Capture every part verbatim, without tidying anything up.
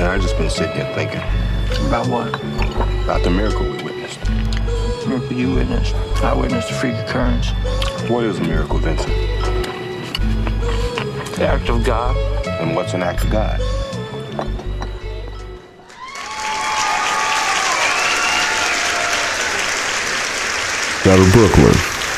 Man, I just been sitting here thinking. About what? About the miracle we witnessed. Miracle you witnessed. I witnessed a freak occurrence. What is a miracle, Vincent? The act of God. And what's an act of God? Out of Brooklyn,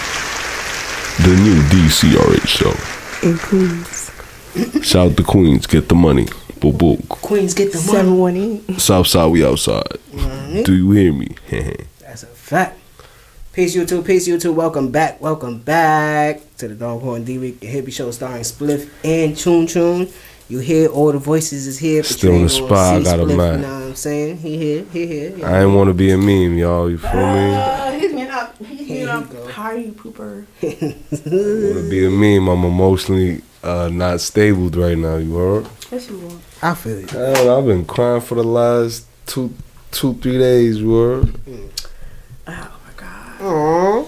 the new D C R H show. In Queens. Shout out to Queens, get the money. Boo boo. Queens get the money. seven one eight. Southside, we outside. Mm-hmm. Do you hear me? That's a fact. Peace YouTube, peace YouTube. Welcome back, welcome back to the Doghorn D-Week, the hippie show starring Spliff and Chun Chun. You hear all the voices is here. But Still you in ain't the gonna spot, see I got a Spliff, man. You know what I'm saying? He here, he here. He I ain't want to be a meme, y'all. You feel me? Uh, hit me up. Hit me Here up. you go. Party pooper. Want to be a meme? I'm emotionally uh, not stable right now. You heard? Yes, you want. I feel you. Hell, I've been crying for the last two, two, three days. You heard? Oh my god. Aww.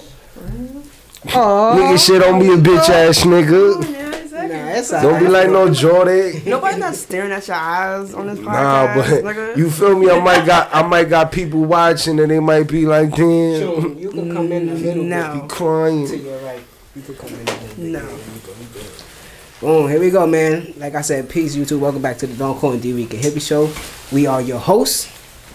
Aww. Nigga, shit, don't be a bitch ass nigga. Yeah, exactly. Nah, it's Don't be like no Jordan. Nobody's not staring at your eyes on this podcast. Nah, but nigga. you feel me? I might got I might got people watching and they might be like, damn, Chun, you can come in the middle. No. you crying. To your right. You can come in the middle. No. Yeah, you go, you go. Boom, here we go, man. Like I said, peace, YouTube. Welcome back to the Doghorn D-Week, a hippie show. We are your hosts.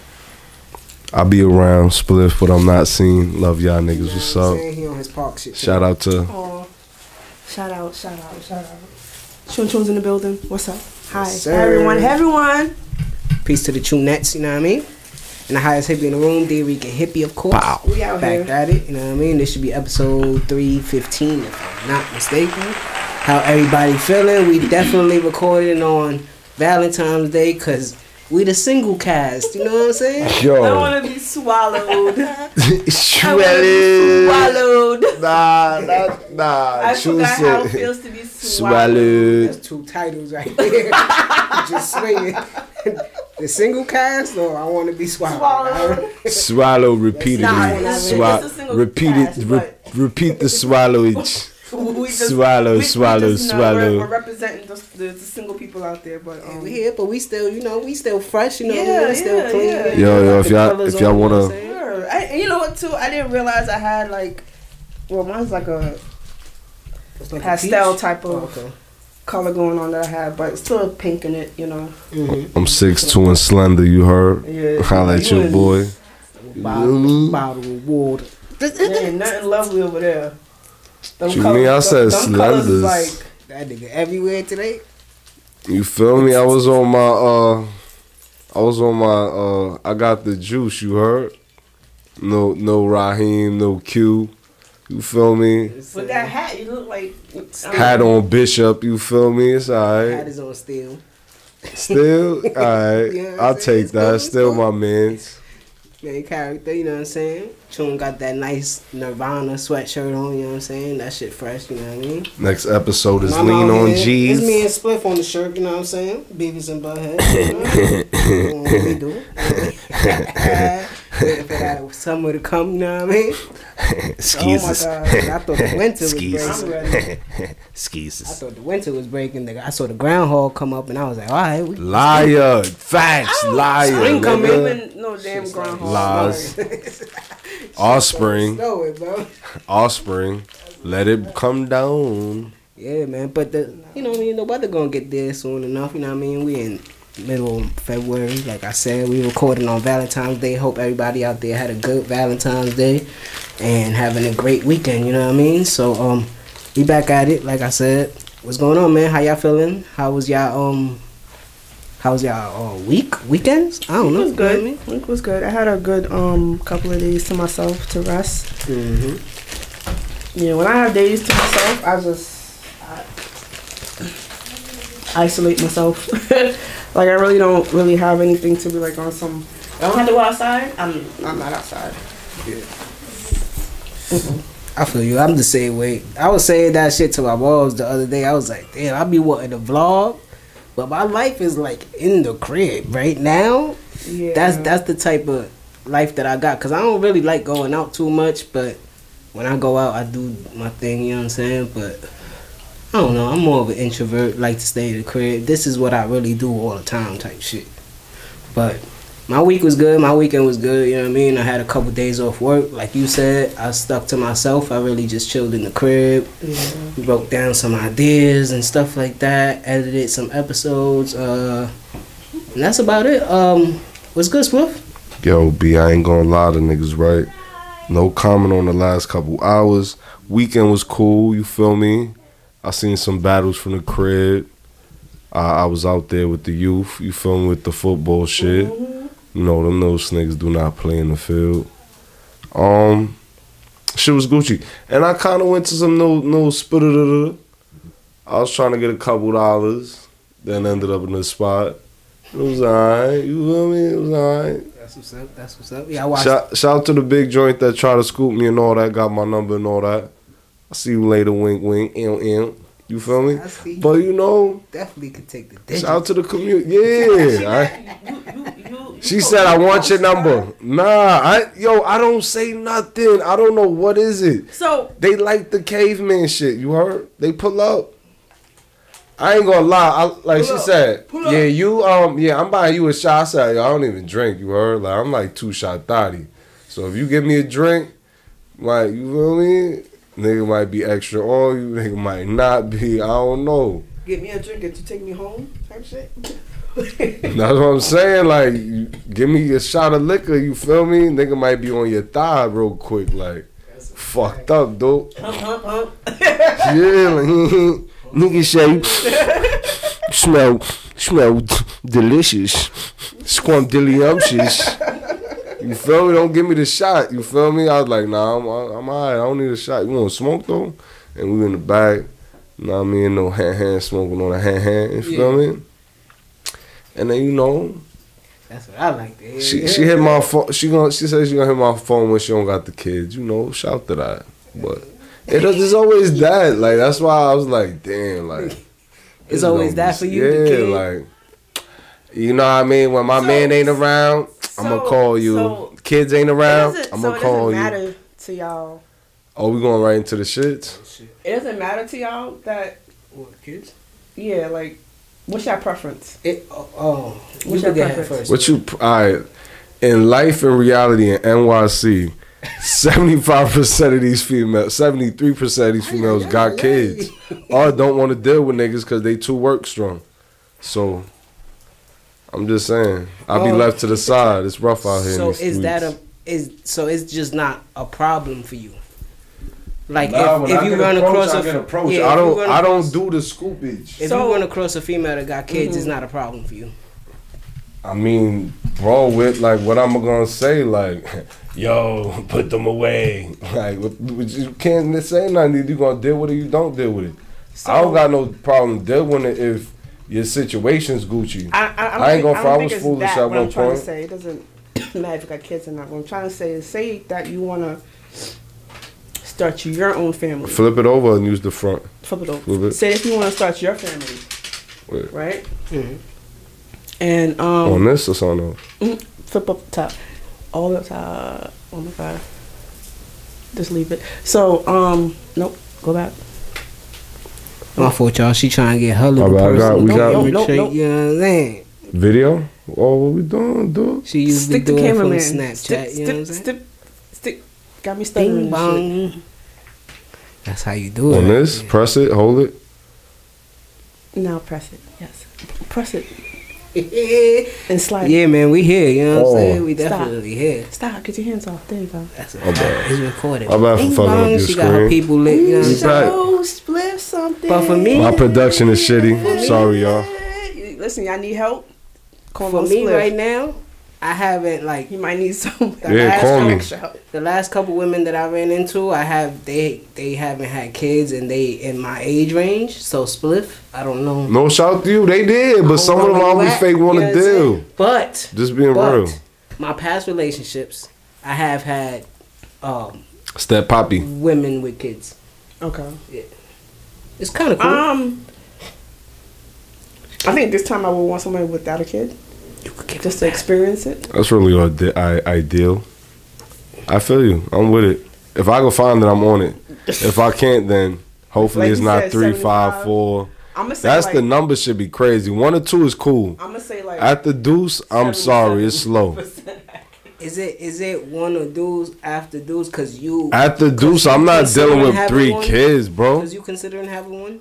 I be around Spliff, but I'm not seen. Love y'all niggas. You know What's what I'm up? saying? He on his park shit. Shout out to Aw. Shout out, shout out, shout out. Chun Chun's in the building. What's up? Hi. Yes, Hey, sir. everyone. Hey, everyone. Peace to the Chunettes, you know what I mean? And the highest hippie in the room, D-Week and hippie, of course. Pow. We out Back here. at it, you know what I mean? This should be episode three fifteen, if I'm not mistaken. How everybody feeling? We definitely recording on Valentine's Day because we the single cast, you know what I'm saying? I yo. want to be swallowed. I Shredded. want to be swallowed. Nah, nah, nah. I True forgot how it shit. feels to be swallowed. Swallowed. That's two titles right there. Just swinging. The single cast or I want to be swallowed. Swallowed. Swallow repeatedly. Nah, it's- Swa- it's a single repeat cast, it. Re- but- repeat the swallowage. We just- Swallow, we- we swallow, just, you know, swallow. We're, we're representing the, the, the single people out there, but um, We here, but we still, you know, we still fresh, you know, Yeah, we still yeah, clean. yeah. you Yo, know, yo, got if the y'all- colours if y'all on, you know wanna- what I'm saying? sure. I, and you know what too? I didn't realize I had like, well, mine's like a It's like a pastel peach. type of Oh, okay. color going on that I have, but it's still pink in it, you know. Mm-hmm. I'm six two and slender. You heard? Yeah. Holla at your boy. Bottle, bottle of water. There ain't nothing lovely over there. Them You mean I said them colors is slenders. like, That nigga everywhere today. You feel me? I was on my uh, I was on my uh, I got the juice. You heard? No, no Raheem, no Q. You feel me? with that hat, you look like Hat on Bishop. You feel me? It's Hat alright. is on steel. Still alright. You know what I'm I'll saying? take It's that. cool, it's Still cool. my man's. Main character, you know what I'm saying? Chun got that nice Nirvana sweatshirt on, you know what I'm saying? That shit fresh, you know what I mean? Next episode is I'm Lean out on here. It's me G's. and Spliff on the shirt, you know what I'm saying? Beavis and Butthead. You know what we do. Waiting for that summer to come, you know what I mean? Excuses. Oh my God. I thought the winter was Excuses. breaking. I'm ready. I Excuses. thought the winter was breaking. Nigga. I saw the groundhog come up and I was like, all right. We Liar. Facts. Liar. Spring come nigga. in. Even no damn groundhog. Lies. Offspring. Know it, bro. Offspring. Let it come down. Yeah, man. But the, you know what I mean? The weather gonna get there soon enough. You know what I mean? We in middle of February. Like I said, we recording on Valentine's Day. Hope everybody out there had a good Valentine's Day and having a great weekend. You know what I mean? So um, we back at it. Like I said, what's going on, man? How y'all feeling? How was y'all um? How was y'all uh, week weekends? I don't It know. was good. Week was good. I had a good um couple of days to myself to rest. Mm-hmm. Yeah, when I have days to myself, I just I isolate myself. Like I really don't really have anything to be like on some. I don't have to go outside. I'm I'm not outside. I feel you. I'm the same way. I was saying that shit to my moms the other day. I was like, damn, I be wanting to vlog, but my life is like in the crib right now. Yeah. That's that's the type of life that I got. Cause I don't really like going out too much, but when I go out, I do my thing. You know what I'm saying? But I don't know. I'm more of an introvert. Like to stay in the crib. This is what I really do all the time. Type shit. But my week was good. My weekend was good. You know what I mean? I had a couple days off work. Like you said, I stuck to myself. I really just chilled in the crib. Yeah. Broke down some ideas and stuff like that. Edited some episodes. Uh, and that's about it. Um, what's good, Spliff? Yo, B, I ain't gonna lie to niggas, right? No comment on the last couple hours. Weekend was cool, you feel me? I seen some battles from the crib. Uh, I was out there with the youth, you feel me, with the football shit. Mm-hmm. You know, them those niggas do not play in the field. Um, shit was Gucci. And I kind of went to some no, no spit I was trying to get a couple dollars, then ended up in the spot. It was alright, you feel me? It was alright. That's what's up. That's what's up. Yeah, I watched. Shout, shout out to the big joint that tried to scoop me and all that, got my number and all that. I'll see you later, wink, wink, ew, ew. You feel me? I see. But you know, Definitely could take the digits. shout out to the community. Yeah. I, she said, I want your number. Nah, I yo, I don't say nothing. I don't know what is it. So They like the caveman shit. You heard? They pull up. I ain't gonna lie. I, like Pull she up. said, Pull up. yeah, you um, yeah, I'm buying you a shot. I said, yo, I don't even drink. You heard? Like I'm like two shot thotty. So if you give me a drink, like you feel me, nigga might be extra on you. Nigga might not be. I don't know. get me a drink and you take me home type shit. That's what I'm saying. Like, you, give me a shot of liquor. You feel me? Nigga might be on your thigh real quick. Like, fucked up, dude. Hump, hump, hump. Yeah, like, nigga say, you smell, smell delicious, squamdilliumptious. You feel me? Don't give me the shot. You feel me? I was like, nah, I'm, I'm alright. I don't need a shot. You want to smoke though? And we in the bag. You know what I mean? No hand hand smoking on a hand hand. You feel Yeah. me? And then you know, That's what I like to hear. she she hit my phone. She gonna she said she gonna hit my phone when she don't got the kids. You know, shout to that. But it is it's always that. Like that's why I was like, damn, like It's always that for you, the Yeah, kid? like you know what I mean. When my So- man ain't around, I'm gonna so- call you. so- Kids ain't It around, doesn't- I'm so gonna it call doesn't you. matter to y'all. Oh, we going right into the shits. It doesn't matter to y'all that What, kids? yeah, like what's your preference? It, oh, oh. You What's can your get it preference? first. What you? Alright, in life and reality in N Y C, seventy-five percent of these females, seventy-three percent of these females got kids or don't want to deal with niggas because they too work strong. So, I'm just saying, I'll be Oh. left to the side. It's rough out here. in So these is that streets. a is so it's just not a problem for you? Like Nah, if, when if I you get run approached, across I a get f- approached. yeah, I if you don't. run I don't across- do the scoopage. If So- you run across a female that got kids, Mm-hmm. it's not a problem for you. I mean, bro, with like what I'm gonna say, like, yo, put them away. Like, what- what- you can't say nothing. You gonna deal with it, you don't deal with it. I don't got no problem dealing with it if your situation's Gucci. I, I, I, don't I ain't think- gonna I front, I don't was think it's foolish that, at what one I'm trying point. to say. It doesn't matter if you got kids or not. What I'm trying to say is say that you want to start your own family. Flip it over and use the front. Flip it over. Flip it. Say if you want to start your family, Wait. right? Mhm. And um, On this or something else? mm, flip up the top, all the top. Oh my god! Just leave it. So um, nope. Go back. My fault, y'all. She trying to get her little My bad, I got- person. we got- Nope, Nope, nope, nope. You know what I'm saying? Video? Oh, what we doing, dude? She used Stick to the do it from cameraman. Snapchat. Stick, you know what I'm stick, saying? stick, stick. Got me stuttering. Bing and shit. bong. That's how you do it. On right this, there. press it, hold it. Now press it. Yes. Press it yeah, and slide. it. man, we here. You know what Oh. I'm saying? We Stop. definitely here. Stop. Get your hands off. There you go. That's My bad. It's recorded. My bad for Bing fucking up bong. your She got her screen. people lit. You know what I'm You saying? back. So split something. But for me- My production is shitty. Sorry, y'all. You- Listen, y'all need help. Call For on me Spliff. right now, I haven't like You might need some. the Yeah, last call me. couple- The last couple women that I ran into, I have they they haven't had kids and they in my age range. So spliff, I don't know. No shout to you. They did, but some of them always fake want to deal. But Just being but real. my past relationships, I have had um, Step Poppy. women with kids. Okay. It's kind of cool. Um, I think this time I would want somebody without a kid, you could get just to experience it. That's really ide- I- ideal. I feel you. I'm with it. If I can find it, I'm on it. If I can't, then hopefully Like it's you not said, three, five, seventy-five. four. I'm gonna say That's like, the number should be crazy. One or two is cool. I'm gonna say like At the deuce, I'm sorry, it's slow. Is it is it one or dudes after dudes? Cause you At the deuce, I'm not dealing with three kids, bro. Cause you considering having one.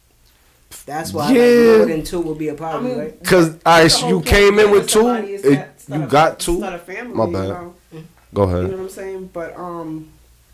That's why Yeah. like, more than two would be a problem, I mean, right? Cause That's I, the whole you point. came in Having with two. somebody is It, that- it's not you a- got it's two. not a family, My you bad. know? Go You know ahead. what I'm saying? But um,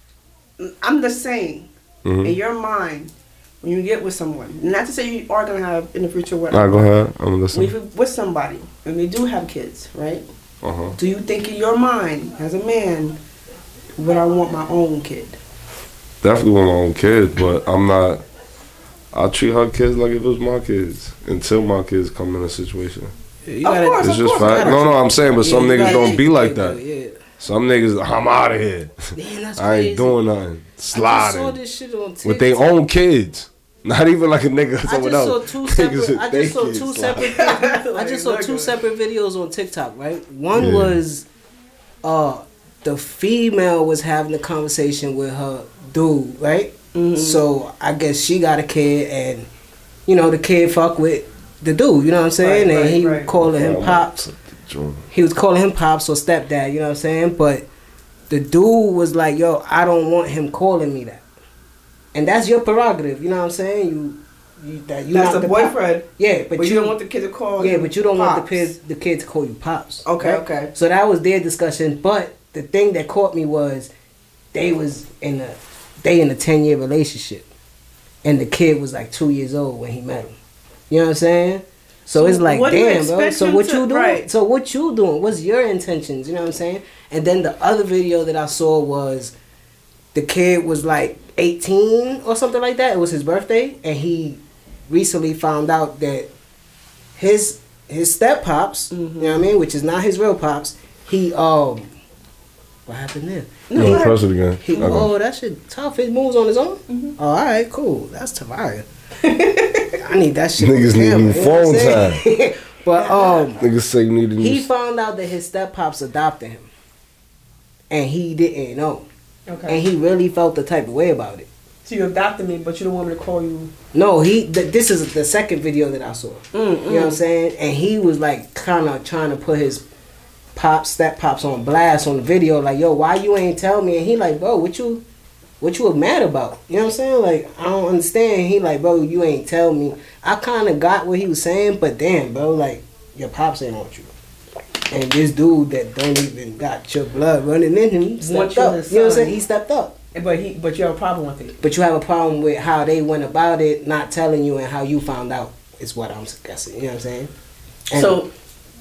I'm just saying, Mhm. in your mind, when you get with someone, not to say you are gonna have in the future whatever. Nah, go ahead. I'm When listening. you're with somebody and they do have kids, right? Uh huh. Do you think in your mind, as a man, would I want my own kid? Definitely want my own kids, but I'm not. I'll treat her kids like if it was my kids until my kids come in a situation. You Of gotta- course, It's of just course. fact. No, no, I'm saying, but Yeah, some you niggas gotta don't think be like though, that. Yeah. Some niggas, I'm out of here. Damn, that's I ain't crazy. doing nothing. I just saw Sliding this shit on TikTok. with their own kids. Not even like a nigga or I someone just saw else. two Niggas separate. with I they just saw kids two sliding. separate. I just saw two separate videos on TikTok. Right, one Yeah. was, uh, the female was having a conversation with her dude. Right, so I guess she got a kid, and you know the kid fuck with the dude. You know what I'm saying? Right, and right, he right. calling him pops. He was calling him pops or stepdad. You know what I'm saying? But the dude was like, "Yo, I don't want him calling me that," and that's your prerogative. You know what I'm saying? You, you that you That's not the pop- boyfriend. Yeah, but, But, you, you, don't want the kid to call. yeah, you but you don't want the pops. kids the kid to call you pops. Okay, right? okay. So that was their discussion. But the thing that caught me was they was in a they in a ten year relationship, and the kid was like two years old when he met him. You know what I'm saying? So, So it's like, what do you damn, bro. expect So him what to- you doing? right. So what you doing? What's your intentions? You know what I'm saying? And then the other video that I saw was the kid was like eighteen or something like that. It was his birthday, and he recently found out that his his step pops, you know what I mean, which is not his real pops. He um, what happened there? You want to press it again? He, Okay. oh, that shit tough. It moves on his own. Oh, all right, cool. That's Tavaya. I need that shit. Niggas on need camera, new you know phone what I'm saying? But um, Niggas say you need a new. he found out that his step pops adopted him, and he didn't know, Okay. and he really felt the type of way about it. So you adopted me, but you don't want me to call you. No, he. Th- this is the second video that I saw. Mm, You know what I'm saying? And he was like kind of trying to put his pops, step pops on blast on the video. Like, yo, why you ain't tell me? And he like, bro, what you, what you mad about? You know what I'm saying? Like, I don't understand. He like, bro, you ain't tell me. I kind of got what he was saying, but damn, bro, like, your pops ain't want you. And this dude that don't even got your blood running in him stepped Want you up. his You know what I'm son. saying? He stepped up. But he, but you have a problem with it. But you have a problem with how they went about it, not telling you, and how you found out. Is what I'm guessing. You know what I'm saying? And So,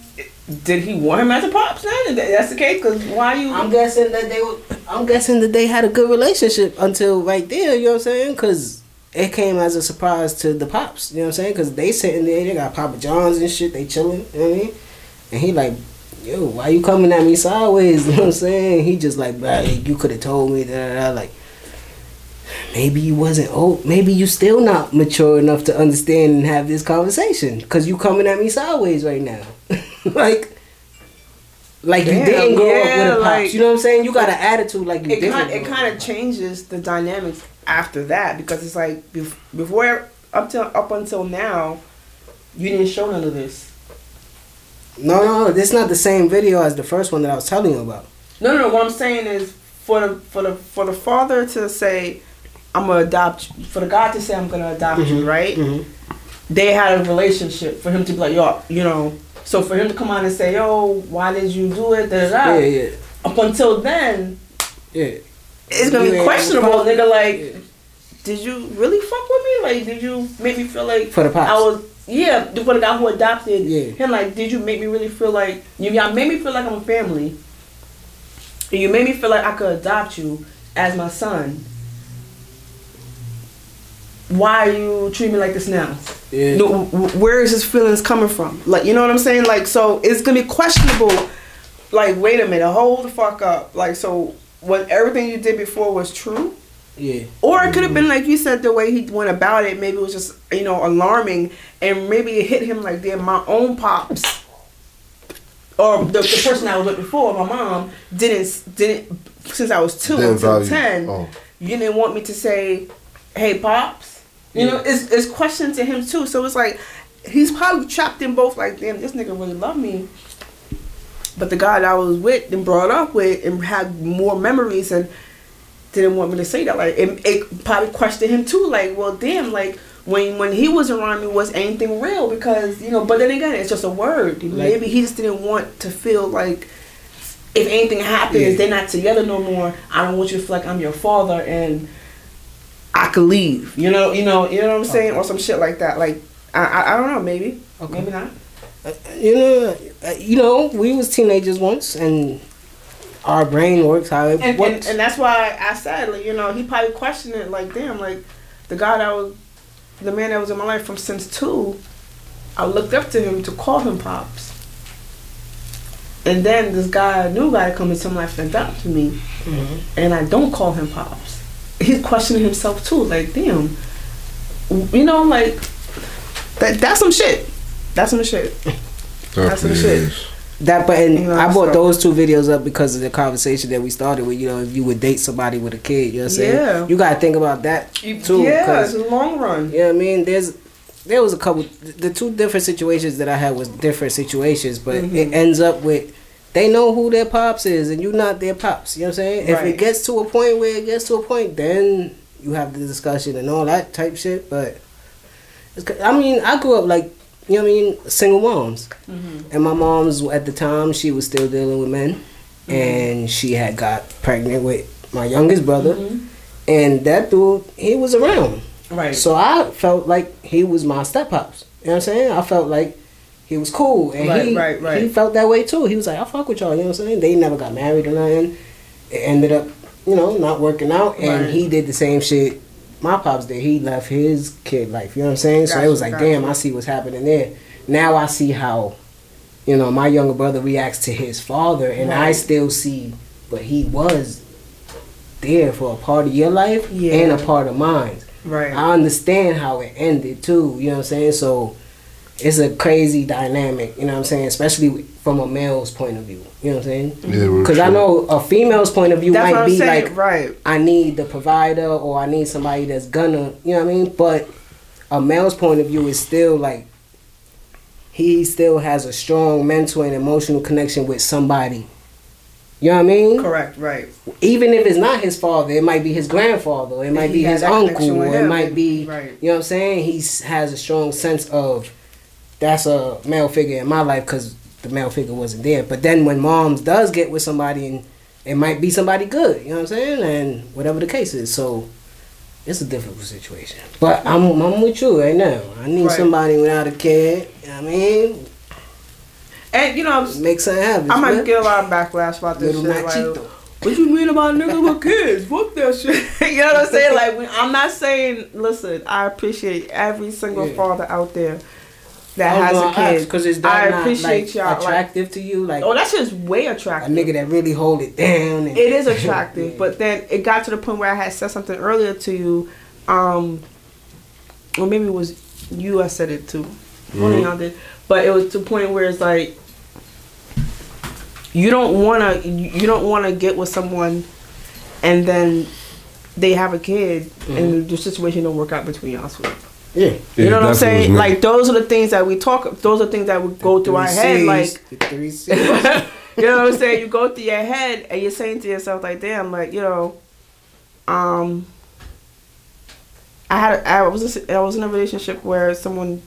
did he want him as a pops now? If that's the case, because why you? I'm guessing that they. were- I'm guessing that they had a good relationship until right there. You know what I'm saying? Because it came as a surprise to the pops. You know what I'm saying? Because they sitting there, they got Papa John's and shit. They chilling. You know what I mean? And he like, yo, why you coming at me sideways? You know what I'm saying? He just like, bro, you could have told me that. Like, maybe you wasn't old. Maybe you still not mature enough to understand and have this conversation. Cause you coming at me sideways right now. like, like you Damn, didn't grow up yeah, with a pops. like- you know what I'm saying? You got an attitude like you it didn't. kind, it grow up kind with of a changes the dynamics after that, because it's like bef- before up till up until now, you didn't show none of this. pops. No, no, no. This is not the same video as the first one that I was telling you about. No, no, no. What I'm saying is for the for the for the father to say, "I'm gonna adopt," you, for the God to say, "I'm gonna adopt you," right? Mm-hmm. They had a relationship for him to be like, "Yo," you know. So for him to come out and say, "Yo, why did you do it?" Da, da, da. Yeah, yeah, Up until then, yeah. it's gonna You be ain't- questionable, nigga. Like, Yeah. did you really fuck with me? Like, did you make me feel like For the pops. I was? Yeah, for the guy who adopted Yeah. him. Like, did you make me really feel like you? Y'all made me feel like I'm a family. And you made me feel like I could adopt you as my son. Why are you treating me like this now? Yeah. No, w- where is his feelings coming from? Like, you know what I'm saying? Like, so it's gonna be questionable. Like, wait a minute, hold the fuck up. Like, so what everything you did before was true? Yeah. Or it could have been like you said, the way he went about it. Maybe it was just, you know, alarming, and maybe it hit him like they're my own pops, or the, the person I was with before, my mom didn't didn't since I was two Didn't until value- ten. oh. You didn't want me to say, "Hey, pops." You know, it's it's questioning to him too. So it's like he's probably trapped in both. Like, damn, this nigga really love me, but the guy that I was with and brought up with and had more memories and didn't want me to say that. Like, it, it probably questioned him too. Like, well, damn, like when when he was around me, was anything real? Because you know, but then again, it's just a word. Like, maybe he just didn't want to feel like if anything happens, yeah. they're not together no more. I don't want you to feel like I'm your father and I could leave. You know, you know, you know what I'm saying, okay. Or some shit like that. Like, I, I, I don't know, maybe, okay. maybe not. Uh, you know, uh, you know, we was teenagers once, and our brain works how it and, works. And, and that's why I said, like, you know, he probably questioned it. Like, damn, like the guy that was, the man that was in my life from since two, I looked up to him to call him pops. And then this guy, new guy, come into my life and adopt me, mm-hmm. and I don't call him pops. He's questioning himself too. Like, damn, you know, like that. That's some shit. That's some shit. That's some shit. That, but and you know, I brought so. those two videos up because of the conversation that we started with. You know, if you would date somebody with a kid, you know what I'm saying? Yeah. You gotta think about that too. Yeah, it's a long run. Yeah, you know what I mean, there's there was a couple. The two different situations that I had was different situations, but mm-hmm. it ends up with. They know who their pops is, and you're not their pops. You know what I'm saying? Right. If it gets to a point where it gets to a point, then you have the discussion and all that type shit. But it's, I mean, I grew up like, you know what I mean, single moms, mm-hmm. and my mom's at the time she was still dealing with men, mm-hmm. and she had got pregnant with my youngest brother, mm-hmm. and that dude he was around, right? So I felt like he was my step pops. You know what I'm saying? I felt like. He was cool, and right, he right, right. he felt that way too. He was like, "I fuck with y'all," you know what I'm saying? They never got married or nothing. It ended up, you know, not working out, and right. he did the same shit my pops did. He left his kid life, you know what I'm saying? Gotcha, so it was like, gotcha. Damn, I see what's happening there. Now I see how, you know, my younger brother reacts to his father, and right. I still see, but he was there for a part of your life yeah. and a part of mine. Right. I understand how it ended too, you know what I'm saying? So. It's a crazy dynamic, you know what I'm saying? Especially from a male's point of view, you know what I'm saying? Yeah, because I know a female's point of view that's might be saying, like, right. I need the provider or I need somebody that's gonna, you know what I mean? But a male's point of view is still like, he still has a strong mental and emotional connection with somebody. You know what I mean? Correct, right. Even if it's not his father, it might be his grandfather, it might be his uncle, or it might be, right. you know what I'm saying? He has a strong sense of, that's a male figure in my life because the male figure wasn't there. But then when moms does get with somebody, and it might be somebody good, you know what I'm saying? And whatever the case is. So it's a difficult situation. But I'm I'm with you right now. I need right. somebody without a kid. You know what I mean? And you know, make something happen. I might man. get a lot of backlash about this Little shit. Machito. Like, what you mean about niggas with kids? Fuck that shit. You know what I'm saying? Like, when, I'm not saying. Listen, I appreciate every single yeah. father out there. That I has a kid. Because it's I not appreciate like, y'all attractive like, to you. Like, oh, that's just way attractive. A nigga that really hold it down. And it is attractive, yeah. But then it got to the point where I had said something earlier to you, um, or maybe it was you. I said it too. Mm-hmm. One of y'all did, but it was to the point where it's like you don't wanna you don't wanna get with someone, and then they have a kid, mm-hmm. and the situation don't work out between y'all. Yeah. You yeah, know what I'm saying? Me. Like, those are the things that we talk, those are things that would go through our head. Like, you know what I'm saying? You go through your head and you're saying to yourself, like, damn, like, you know, um, I had, I was, I was in a relationship where someone,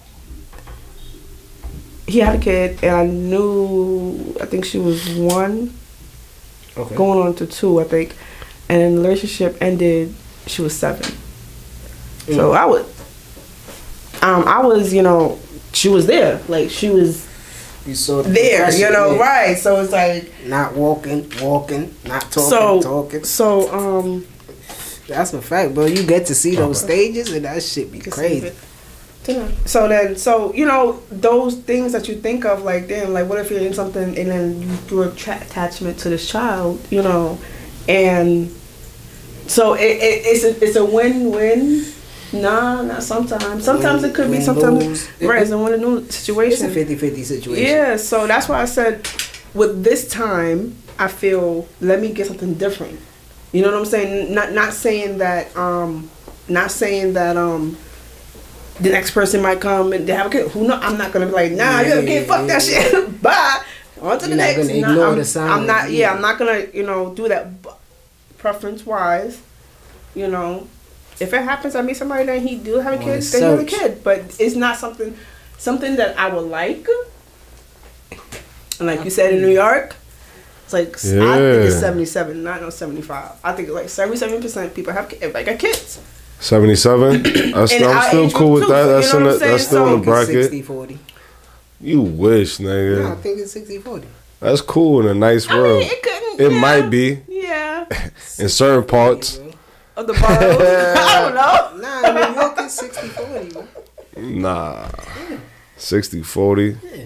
he had a kid, and I knew, I think she was one, okay. going on to two, I think, and the relationship ended, she was seven. Mm. So I would. Um, I was, you know, she was there. Like, she was you saw the there, you know, yeah. right. So it's like... Not walking, walking, not talking, so, talking. So, um... that's a fact, bro. You get to see those okay. stages, and that shit be crazy. So then, so, you know, those things that you think of, like, damn, like, what if you're in something, and then you do a tra- attachment to this child, you know, and... So, it, it, it's a, it's a win-win... Nah, not sometimes. Sometimes win, it could be sometimes lose. Right, it's a win and lose situation. It's a fifty-fifty situation. Yeah, so that's why I said with this time I feel let me get something different. You know what I'm saying? Not not saying that um not saying that um the next person might come and they have a kid. Who know? I'm not gonna be like, nah, you have a kid. Fuck that shit. Bye. On to the You're not next. gonna Nah, ignore I'm, the signs, I'm not. Yeah, yeah. I'm not gonna. You know, do that. But preference wise, you know, if it happens, I meet somebody that he do have a On kid, the then you have a search. kid. But it's not something something that I would like. And like you said in New York, it's like I think it's Yeah. seventy-seven, not no seventy-five. I think it's like seventy-seven percent people have ki- like got kids. seventy-seven. That's, And I'm our still age cool group with too, that. you That's know in what the, I'm saying? that's still in the So- bracket. sixty forty. You wish, No, I nigga. think it's sixty forty. That's cool in a nice I world. mean, it couldn't. It yeah. might be Yeah. in certain parts. Of the boroughs. I don't know. Nah, New York is sixty forty, bro. Nah. sixty forty. Yeah.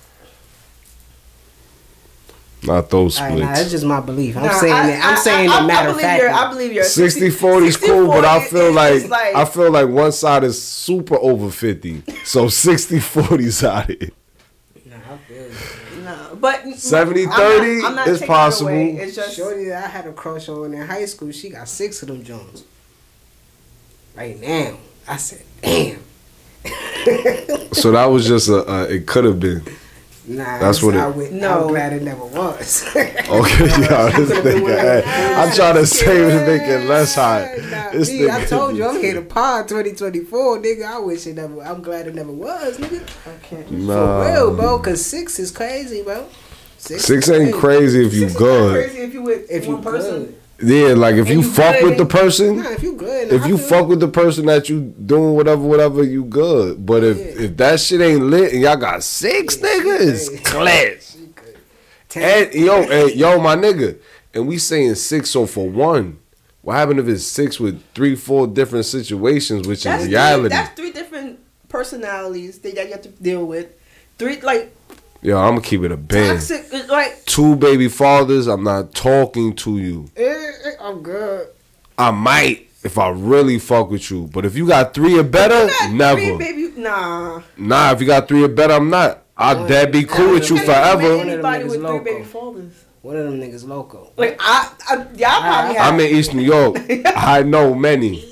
Not those All right, nah, that's splits. just my belief. I'm Nah, saying I- that. I'm I- saying I, the matter I of believe fact. you're- I believe you're sixty forty is cool, but I feel is- like, is like I feel like one side is super over fifty. So sixty forty's out of it. Nah, I feel you. no, but seventy I'm not- thirty I'm not is taking it possible. away. It's just Shorty that I had a crush on in high school, she got six of them Jones. Right now, I said, damn. So that was just a, a it could have been. Nah, That's what it- I would, No. I'm glad it never was. Okay, y'all, this nigga. I'm trying to save to make it less hot. Nah, This me, I nigga- told you I'm here to pod twenty twenty-four, nigga. I wish it never. I'm glad it never was, nigga. okay. Nah. For real, bro. Cause six is crazy, bro. Six ain't crazy if you Six is not good. crazy if you with If you one person. good. Yeah, like if And you you fuck good. with the person, Nah, if you good. if I you feel- fuck with the person that you doing whatever, whatever, you good. But if Yeah. if that shit ain't lit and y'all got six niggas, Yeah. class. She good. Ten. And yo, and, yo, my nigga, and we saying six so for one. What happened if it's six with three, four different situations, which That's is three, reality? that's three different personalities that you have to deal with. Three like Yo, I'm gonna keep it a band. toxic. It's like Two baby fathers, I'm not talking to you. Eh, eh, I'm good. I might if I really fuck with you, but if you got three or better, not never. three, baby. Nah. Nah, if you got three or better, I'm not. I'd that be cool with you You can't even forever. meet anybody Niggas with three loco. baby fathers. One of them niggas loco. Like I, I y'all probably have. I'm in East New York. I know many.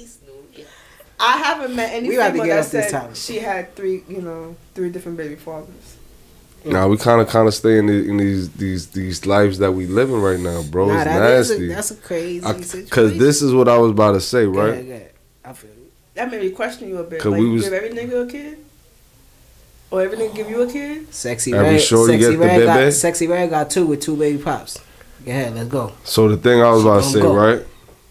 I haven't met any We about to female get that off this said topic. she had three, you know, three different baby fathers. Now we kind of kind of stay in, the, in these these these lives that we living right now, bro. Nah, It's that is nasty. a, that's a crazy situation. Because this is what I was about to say, Yeah, right? yeah. I feel you. That made me question you a bit. 'Cause Like, we was- give every nigga a kid, or every nigga give you a kid? Sexy Every Red. shorty Sexy get the Red got, baby? Sexy Red got two with two baby pops. Go ahead, let's go. So the thing I was about to She say, gonna go. right?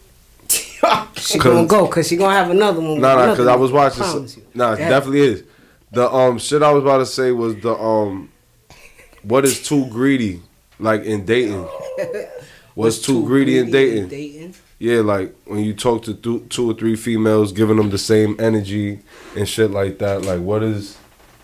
She 'Cause- gonna go because she gonna have another one. with Nah, nah, another because I one, was watching. promise Some, you. nah, it Go ahead. definitely is. The um shit I was about to say was the um, what is too greedy, like in dating? What's too greedy in dating? dating? Yeah, like when you talk to th- two or three females, giving them the same energy and shit like that. Like, what is?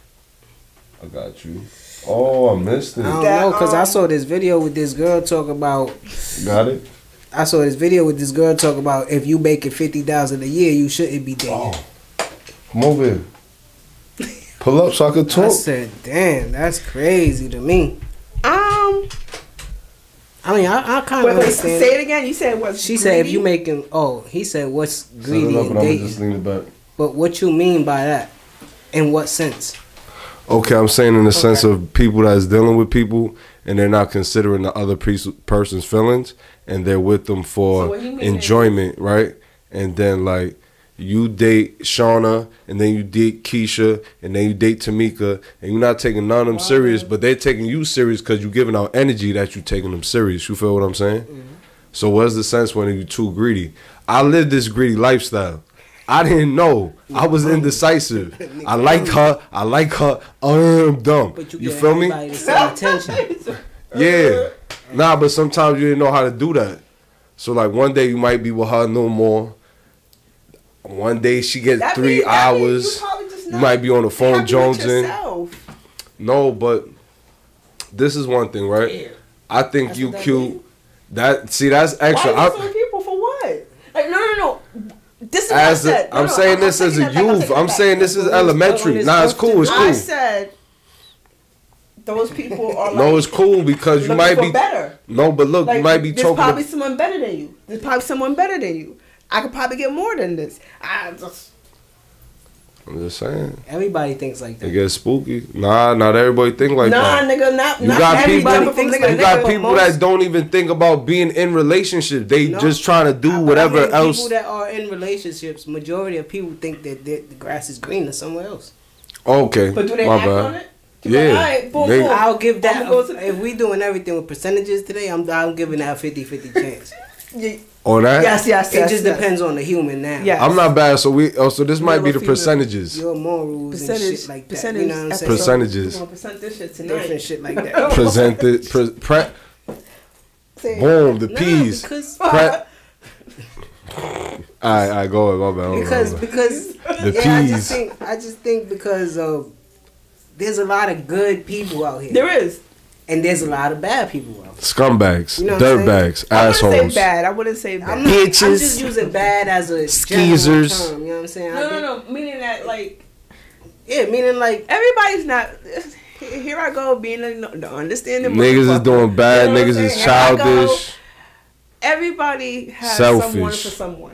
I got you. Oh, I missed it. I don't That, know because I um, saw this video with this girl talk about. Got it. I saw this video with this girl talk about if you making fifty thousand a year, you shouldn't be dating. Oh, come over here. Pull up so I can I talk. said, damn, that's crazy to me. Um, I mean, I, I kind wait, of wait, understand. say it again. You said what? She said if you making, oh, he said what's Set it greedy up in and I'ma just dating. lean it back. But what you mean by that? In what sense? Okay, I'm saying in the sense Okay. of people that's dealing with people and they're not considering the other piece, person's feelings and they're with them So for what you mean enjoyment, right? And then like you date Shauna and then you date Keisha and then you date Tamika and you're not taking none of them serious, but they're taking you serious because you're giving out energy that you're taking them serious. You feel what I'm saying? Mm-hmm. So what's the sense when you're too greedy? I lived this greedy lifestyle. I didn't know. I was indecisive. I like her. I like her. I'm dumb. But you, You get feel me? everybody the same attention. Yeah. Nah, but sometimes you didn't know how to do that. So like one day you might be with her no more. One day she gets That three mean- that mean hours. You, probably just You not might be on the phone happy with jonesing. yourself. No, but this is one thing, right? I think That's you what that cute. mean? That see, that's extra. Why I- are you suing people for what? Like, no, no, no. This is what as I a, said. No, I'm no, saying I'm this as taking a that back, I'm youth. taking I'm that back. saying this is On elementary. his Nah, it's birthday. cool. It's I cool. said those people are like No, it's cool because you looking might for be better. No, but look, Like, you might be there's talking. probably to- someone better than you. There's probably someone better than you. I could probably get more than this. I just, I'm just saying. Everybody thinks like It that. gets spooky. Nah, not everybody think like nah, that. nigga, not, You not got people. everybody You from nigga to got nigga, people but that most- don't even think about being in relationships. They No. just trying to do I- whatever I mean, else. People that are in relationships, majority of people think that the the grass is greener somewhere else. Okay, But do they my act bad. on it? You Yeah. Like, all right, boom, They- boom. I'll give that. I'ma go to- If we doing everything with percentages today, I'm I'm giving that a fifty-fifty chance. Yeah. On that, Yes, yes, It yes. just yes. depends on the human now. Yeah. I'm not bad. So we. Oh, so this might Male be or the female? percentages. Your morals Percentage, and shit like that. percentage, You know what I'm saying? episode. Percentages. We're gonna present this shit Different tonight. shit like that. Presented. Pre, pre, Say- boom. The Nah, peas. because Pre, all right, all right, go ahead. My bad. Hold on, because hold on. because The yeah, I peas. just think I just think because of there's a lot of good people out here, There is. and there's a lot of bad people out here. Scumbags, You know what I'm dirtbags, I wouldn't assholes. say bad. I wouldn't say bad. I'm, not, I'm Bitches. just using bad as a Skeezers. general term, you know what I'm saying? I no, no, think- no. Meaning that, like, Yeah, meaning like everybody's not. Here I go being a no, no understanding. Niggas is motherfucker. doing bad. You know what I'm Niggas is saying? Here I go. childish. Everybody has someone Selfish. for someone.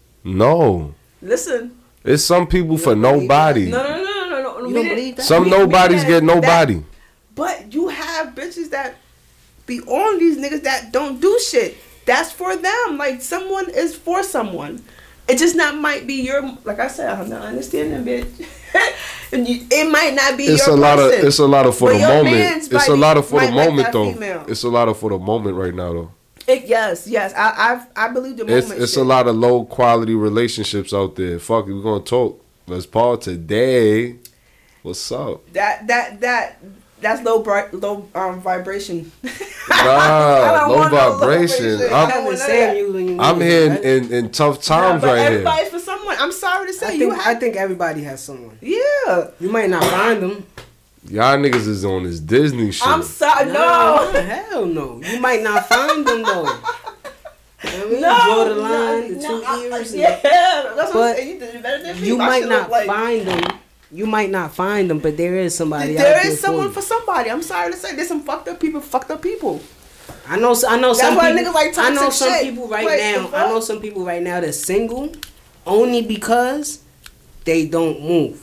No, Listen. it's some people for don't believe nobody. No, no, no, no, no, no. you don't believe that. Some meaning nobodies that- get nobody. But you have bitches that be on these niggas that don't do shit. That's for them. Like, someone is for someone. It just not might be your, like I said, I'm not understanding, bitch. And you, it might not be It's your a lot of. person. It's a lot of for But the your moment. mans It's might a be- lot of for the might like moment that though. female. It's a lot of for the moment right now though. It, yes, yes. I I I believe the It's moment. it's shit. a lot of low quality relationships out there. Fuck it, we're gonna talk. Let's Paul today. What's up? That that that that's low bright low um vibration. Nah, don't low want no low vibration. vibration. I'm, I don't I've been want saying that. you when you I'm mean here it, in, right? in, in tough Nah, times but right here. everybody's for someone. I'm sorry to say I you think, have. I think everybody has someone. Yeah. You might not find them. Y'all niggas is on this Disney shit. I'm sorry. No. hell no. You might not find them though. You know what I mean? No, Draw the line, no, the two no, I- ears. and- Yeah, that's what But I'm saying. You did it better than me. You My might shit not look like- find them. You might not find them, but there is somebody out There there is someone for for you. somebody. I'm sorry to say, there's some fucked up people. Fucked up people. I know. I know That's some why people. niggas like I know toxic some shit. people right Like, now. the I know fuck? some people right now that's single, only because they don't move.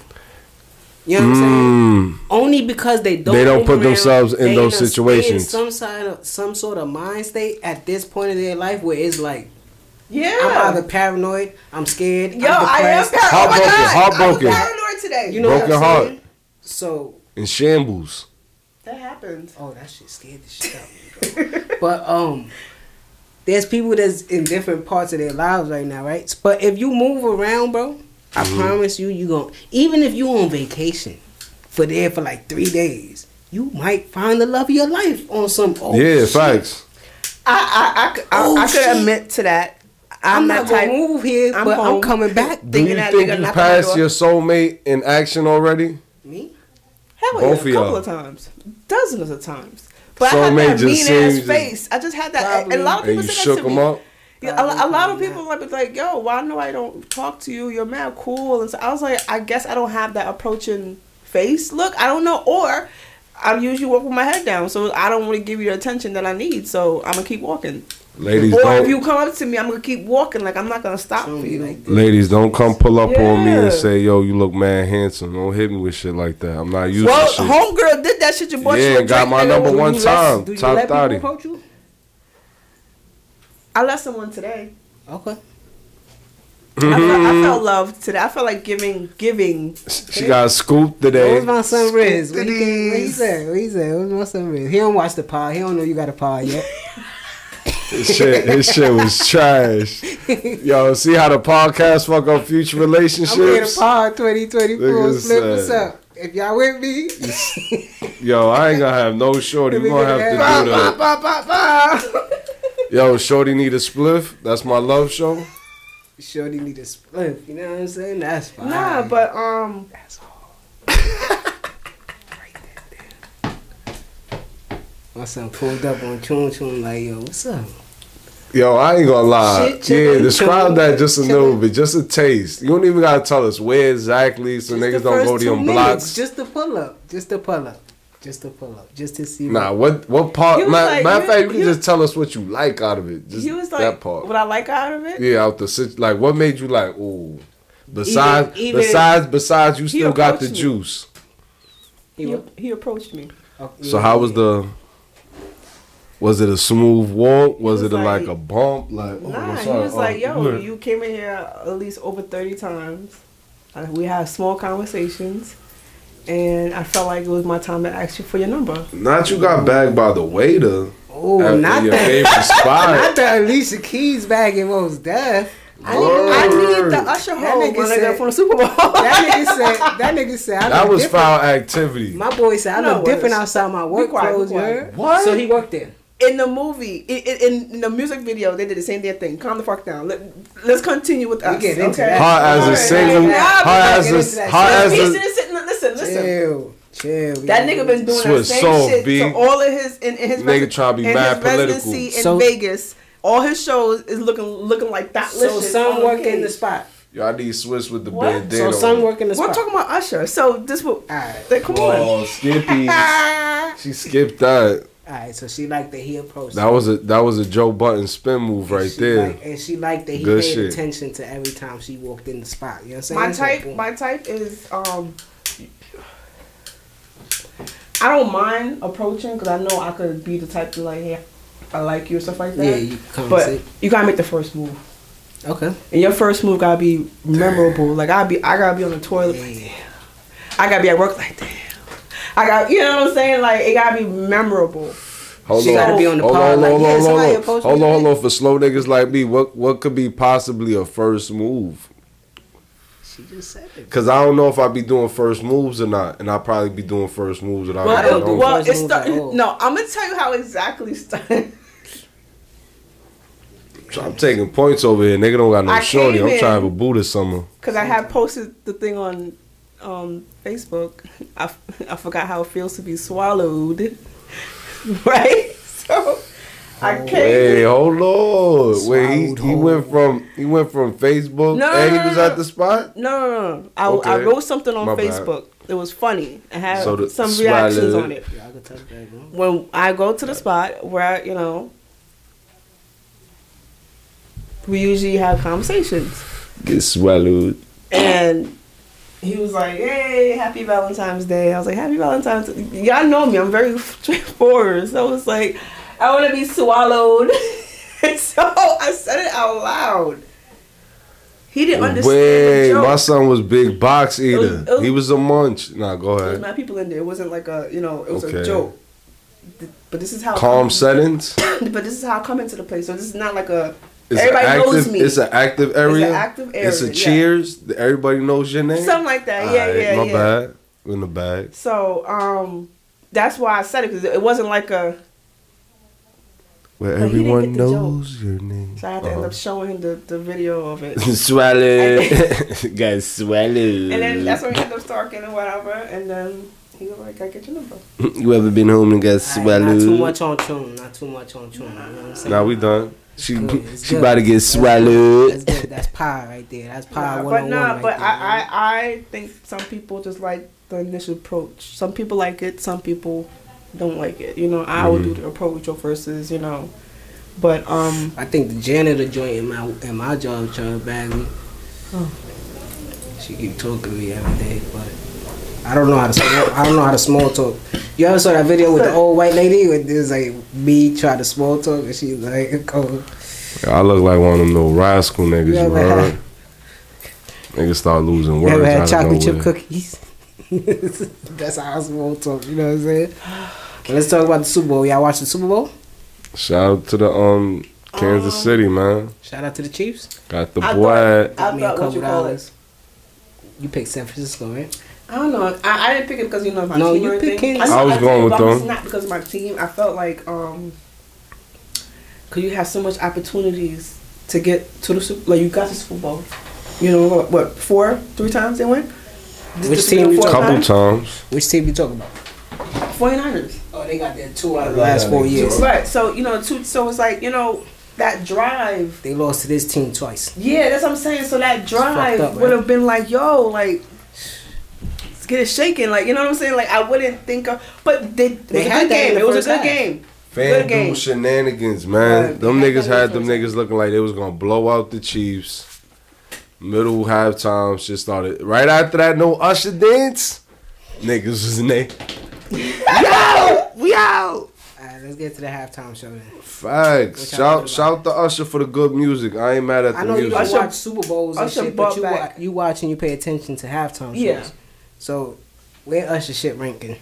You know what I'm saying? Mm, Only because they don't. They don't move put around, themselves in they those done stay situations. In some side of some sort of mind state at this point of their life where it's like Yeah. I'm either paranoid, I'm scared, Yo, I'm I am depressed. paranoid. Oh my Heartbroken, God, heartbroken. I was paranoid today. You know Broken what I'm heart. saying? So, in shambles. That happens. oh, that shit scared the shit out of me, bro. But um, there's people that's in different parts of their lives right now, right? But if you move around, bro, I Mm-hmm. promise you, you gon' even if you on vacation for there for like three days, you might find the love of your life on some. Oh, yeah, shit. facts. I I I, could- I, Oh, I could shit. admit to that. I'm, I'm, that not gonna type. move here, I'm but home. I'm coming back. Do Thinking you that think nigga you knock on my passed door. your soulmate in action already? Me? Hell Both yeah, of a couple y'all. of times, dozens of times. But I Soulmate had that just mean ass seems- face. I just had that. Probably. And a lot of And people you said that shook to them me. up? Yeah, a, a lot of Probably people like like, yo, why no I don't talk to you? You're mad cool, and so I was like, I guess I don't have that approaching face look. I don't know, or I usually walk with my head down, so I don't want to give you the attention that I need. So I'm gonna keep walking. Ladies, Or if don't you come up to me, I'm gonna keep walking. Like I'm not gonna stop Don't for be you. like this. ladies, don't come pull up on me Yeah. and say, yo, you look mad handsome. Don't hit me with shit like that. I'm not used Well, to shit. homegirl did that shit. You bought you Yeah, a got drink, my nigga. number Do one you time. let- Do you Top let people thirty. approach you? I let someone today. Okay. I, felt, I felt love today. I felt like giving, giving. She got scooped today. Where's my son Riz? What he, Scooped what he said? What he said? Where's my son Riz? He don't watch the pod. He don't know you got a pod yet. His shit, his shit was trash. Yo, see how the podcast fuck up future I'm here relationships? to pod twenty twenty-four. Nigga Flip, what's said- up? If y'all with me, Yo, I ain't gonna have no shorty. We gonna have to do Ba, the. ba, ba, ba. Yo, shorty need a spliff. That's my love show. shorty need a split. You know what I'm saying? That's fine. Nah, but um, That's all. My son pulled up on Chun Chun like, yo, what's up? Yo, I ain't gonna lie. Shit, chillin', yeah, describe chillin', that just a chillin'. little bit, just a taste. You don't even gotta tell us where exactly, so Just niggas the don't first go to two them minutes, blocks. Just to pull up. Just to pull up. Just to pull up, just to see. Nah, what what part? He was Matter, like- matter of he- fact, you can he- just tell us what you like out of it. Just He was like, that part. what I like out of it. Yeah, out the sit- like, what made you like? Ooh, besides even- besides besides, you He still got the approached me. juice. He He, wa- he approached me. oh, So yeah, how was yeah. the? Was it a smooth walk? Was, was it a, like, like- a bump? Like, oh, Nah, I'm he sorry. was Oh, like, yo, good. you came in here at least over thirty times. Uh, we had small conversations. And I felt like it was my time to ask you for your number. Not you got bagged by the waiter. Oh, After not your that. favorite spot. Not the Alicia Keys bag in most death. I need, I need the Usher That hole nigga when I said- got from the Super Bowl. That nigga said. That nigga said. I That look was different. foul activity. My boy said I No, look it different was. outside my work Be quiet, be clothes. You quiet. heard? What? So he worked there. In the movie, in, in, in the music video, they did the same damn thing. Calm the fuck down. Let, let's continue with us. get into okay? that. Hard as a Alright, single, alright, alright. hard Get as into a, that hard shit. as He's a. sitting, listen, listen. Chill, chill. That yeah. nigga been doing Swiss that same soul, shit B. to all of his in, in his Nigga resi- tryna be in mad his political. residency in So- Vegas. All his shows is looking looking like that. So some work in the spot. Yo, I need Swiss with the What? bandana. So some on. work in the We're spot. talking about Usher. So this will. Alright. Like, come on. Oh, Skippy. She skipped that. Alright, so she liked that he approached. That was a that was a Joe Button spin move her. right She there. Liked, and she liked that he Good paid shit. attention to every time she walked in the spot. You know what I'm saying? My So, type, boom. my type is um. I don't mind approaching because I know I could be the type to like, hey, I like you or stuff like that. Yeah, you but conversate. you gotta make the first move, Okay. and your first move gotta be memorable. Like I be, I gotta be on the toilet. Like, Yeah. damn. I gotta be at work like damn. I got, you know what I'm saying? Like it gotta be memorable. Hold She on, gotta be on the hold pod on, like, hold yeah, on, hold somebody on, approached hold me on, hold today. on. For slow niggas like me, what what could be possibly a first move? She just said it. Cause I don't know if I be doing first moves or not, and I'll probably be doing first moves without Well, I even don't it, do knowing. well, first it moves started. at all. No, I'm gonna tell you how exactly started. I'm taking points over here. Nigga don't got no I shorty. came I'm trying to have in- a Buddha summer. Because I had posted the thing on um, Facebook. I, I forgot how it feels to be swallowed. Right? So I came. Hey, hold on. Wait, he, Swallowed he whole. went from he went from Facebook No, and no, he was no, at no. the spot. No, no, no. I, Okay. I wrote something on My bad. Facebook. It was funny. I had So the some reactions swallowed. on it. Yeah, I could touch that, bro. When I go to the spot where, you know, we usually have conversations. Get swallowed. And he was like, hey, happy Valentine's Day. I was like, happy Valentine's Day. Y'all know me. I'm very straightforward. So I was like, I want to be swallowed. And so I said it out loud. He didn't understand Wait, the joke. my son was big box eater. was- it was- he was a munch. Nah, go There was ahead. mad people in there. It wasn't like a, you know, it was Okay. a joke. Th- But this is how Calm settings. But this is how I come into the place. So this is not like a. It's everybody an active, knows me. It's an active area. It's an active area. It's a yeah. cheers. Everybody knows your name. Something like that. Yeah, Alright, yeah, my yeah. bad. In the bag. So um, that's why I said it because it wasn't like a. Where But he didn't everyone get the knows your name. So I had to end up showing him the, the video of it. Swallow. Got swallowed. And then that's when we ended up talking and whatever. And then he was like, I get your number. You ever been home and got Alright, swallowed? not too much on tune. Not too much on tune. You know what I'm saying? Now we done. She good, it's she good. about to get That's swallowed. good. That's pie right there. That's pie Nah, one but on one nah, right but there. I, I, I think some people just like the initial approach. Some people like it. Some people don't like it. You know, I would do the approach versus, you know. But, um, I think the janitor joint in my in my job trying to bag me. Oh. She keep talking to me every day, but I don't know how to small, I don't know how to small talk. You ever saw that video with the old white lady with this like me trying to small talk and she's like, oh, I look like one of them little rascal niggas. You You ever heard? had- Niggas start losing you words. ever had out of chocolate chip nowhere. cookies? That's how I small talk. You know what I'm saying? But let's talk about the Super Bowl. Y'all watch the Super Bowl? Shout out to the um Kansas Um, City, man. Shout out to the Chiefs. Got the I boy. thought- Got I me a thought what couple you call dollars. You picked San Francisco, right? I don't know. I, I didn't pick it because, you know, my No, team you or picked anything. Kansas. know I was did, going with but It's them. not because of my team. I felt like, um, because you have so much opportunities to get to the Super, like you got the Super Bowl. You know what? What four, three times they went. This- Which this team was the you fourth Couple time? times. Which team you talking about? forty-niners. Oh, they got their two out of the last four years. Right. So you know, two, so it's like, you know, that drive. They lost to this team twice. Yeah, that's what I'm saying. So that drive fucked up, would right? have been like, yo, like get it shaking. Like, you know what I'm saying? Like, I wouldn't think of, but they, it They was a had good that in game. the It was a first good half. game. Good game. FanDuel shenanigans, man. Uh, them they niggas had that had in them the niggas looking like they was gonna blow out the Chiefs. Middle halftime shit started. Right after that, no Usher dance. Niggas was in there. We out! We out! Alright, let's get to the halftime show then. Facts. What y'all Shout think shout to Usher for the good music. I ain't mad at the I know you music. don't Usher- watch Super Bowls and Usher shit, but brought you, wa- back- you watch and you pay attention to halftime shows. Yeah. So, where Usher shit ranking?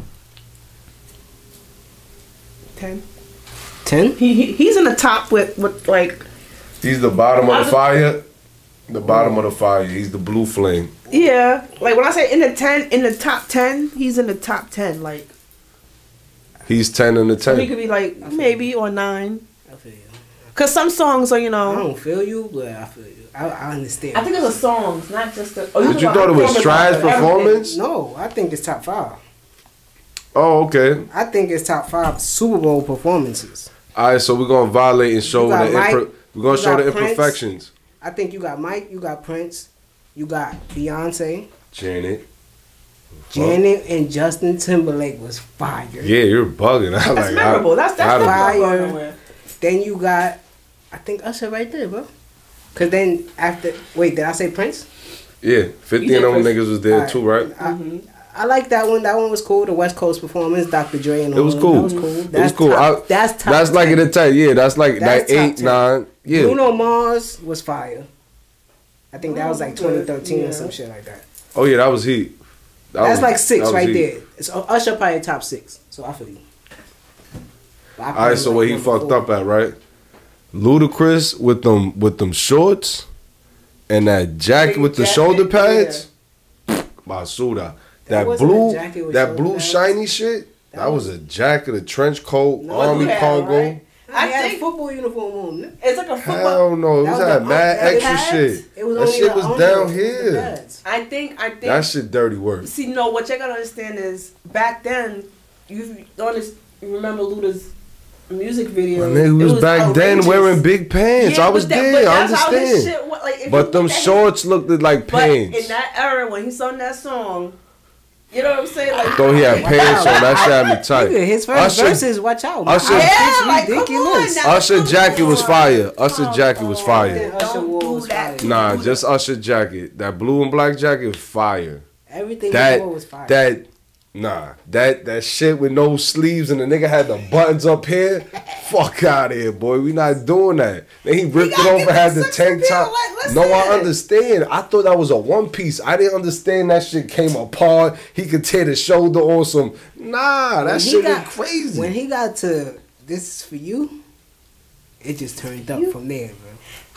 ten. ten? He, he he's in the top with with like He's the bottom of the fire. The bottom of the fire. He's the blue flame. yeah. Like when I say in the ten, in the top ten, he's in the top ten. Like He's ten in the so he ten. could be like maybe or nine. I feel you. Cause some songs are you I know. don't feel you, but I feel you. I, I understand. I think it's the songs, not just the. Oh, But you thought it was Stride's performance? No, I think it's top five. Oh, okay. I think it's top five Super Bowl performances. All right, so we're gonna violate and show You got the Mike, imper- we're gonna you show got the Prince. imperfections. I think you got Mike, you got Prince, you got Beyonce, Janet. Janet, and Justin Timberlake was fire. Yeah, you're bugging. I That's like, memorable. I, that's I that's don't- not Fire. going nowhere. Then you got, I think Usher right there, bro. Cause then after, wait, did I say Prince? Yeah, fifty You of them did niggas was there Alright. too, right? I, I like that one. That one was cool. The West Coast performance, Doctor Dre and all It was of cool. That was cool. It That's was cool. Top, I- that's top. That's like ten. in the ten. Yeah, that's like That's that top eight, ten. nine. Yeah. Bruno Mars was fire. I think that was like twenty thirteen Yeah. or some shit like that. Oh yeah, that was heat. That That's was- like that six was right heat. there. It's Usher probably top six. So I feel you. But I put All right, him so like where he number fucked four. up at, right? Ludacris with them with them shorts and that jacket Big with the jacket, shoulder pads. Basura. That That wasn't a blue, jacket with that shoulder blue pads. shiny shit. That, That was, was- a jacket, a trench coat, No, army yeah, cargo. right? I I had think- a football uniform on. nigga. It's like a football. Hell no, it That was was had the- mad that extra pads? shit. It was That only shit the was under, down it was the here. pads. I think. I think. That shit dirty work. See, no. What you gotta understand is back then, you don't under- you remember Luda's music video. My nigga It was, back then outrageous. wearing big pants. Yeah, I was but that- there. but I that's how his understand. shit wa- like, if But you them look at his- shorts looked like But pants. in that era, when he sung that song, you know what I'm saying? Like, Though he had pants on, that shit had me tight. Nigga, his first Usher- verses, watch out. man. Usher- It's Yeah, like, come ridiculous. on now. Usher jacket was Come fire. on. Usher Come jacket was on. fire. Usher Don't wore do was that. fire. Nah, just Usher jacket. That blue and black jacket was fire. Everything That before was fire. that nah that that shit with no sleeves and the nigga had the buttons up here. Fuck out of here, boy. We not doing that. Then he ripped it gotta off give and had me the sex tank appeal, top. like, No, I listen. understand. I thought that was a one piece. I didn't understand that shit came apart. He could tear the shoulder on some. Nah, that When he shit got- was crazy. When he got to This Is For You, it just turned up from there, bro.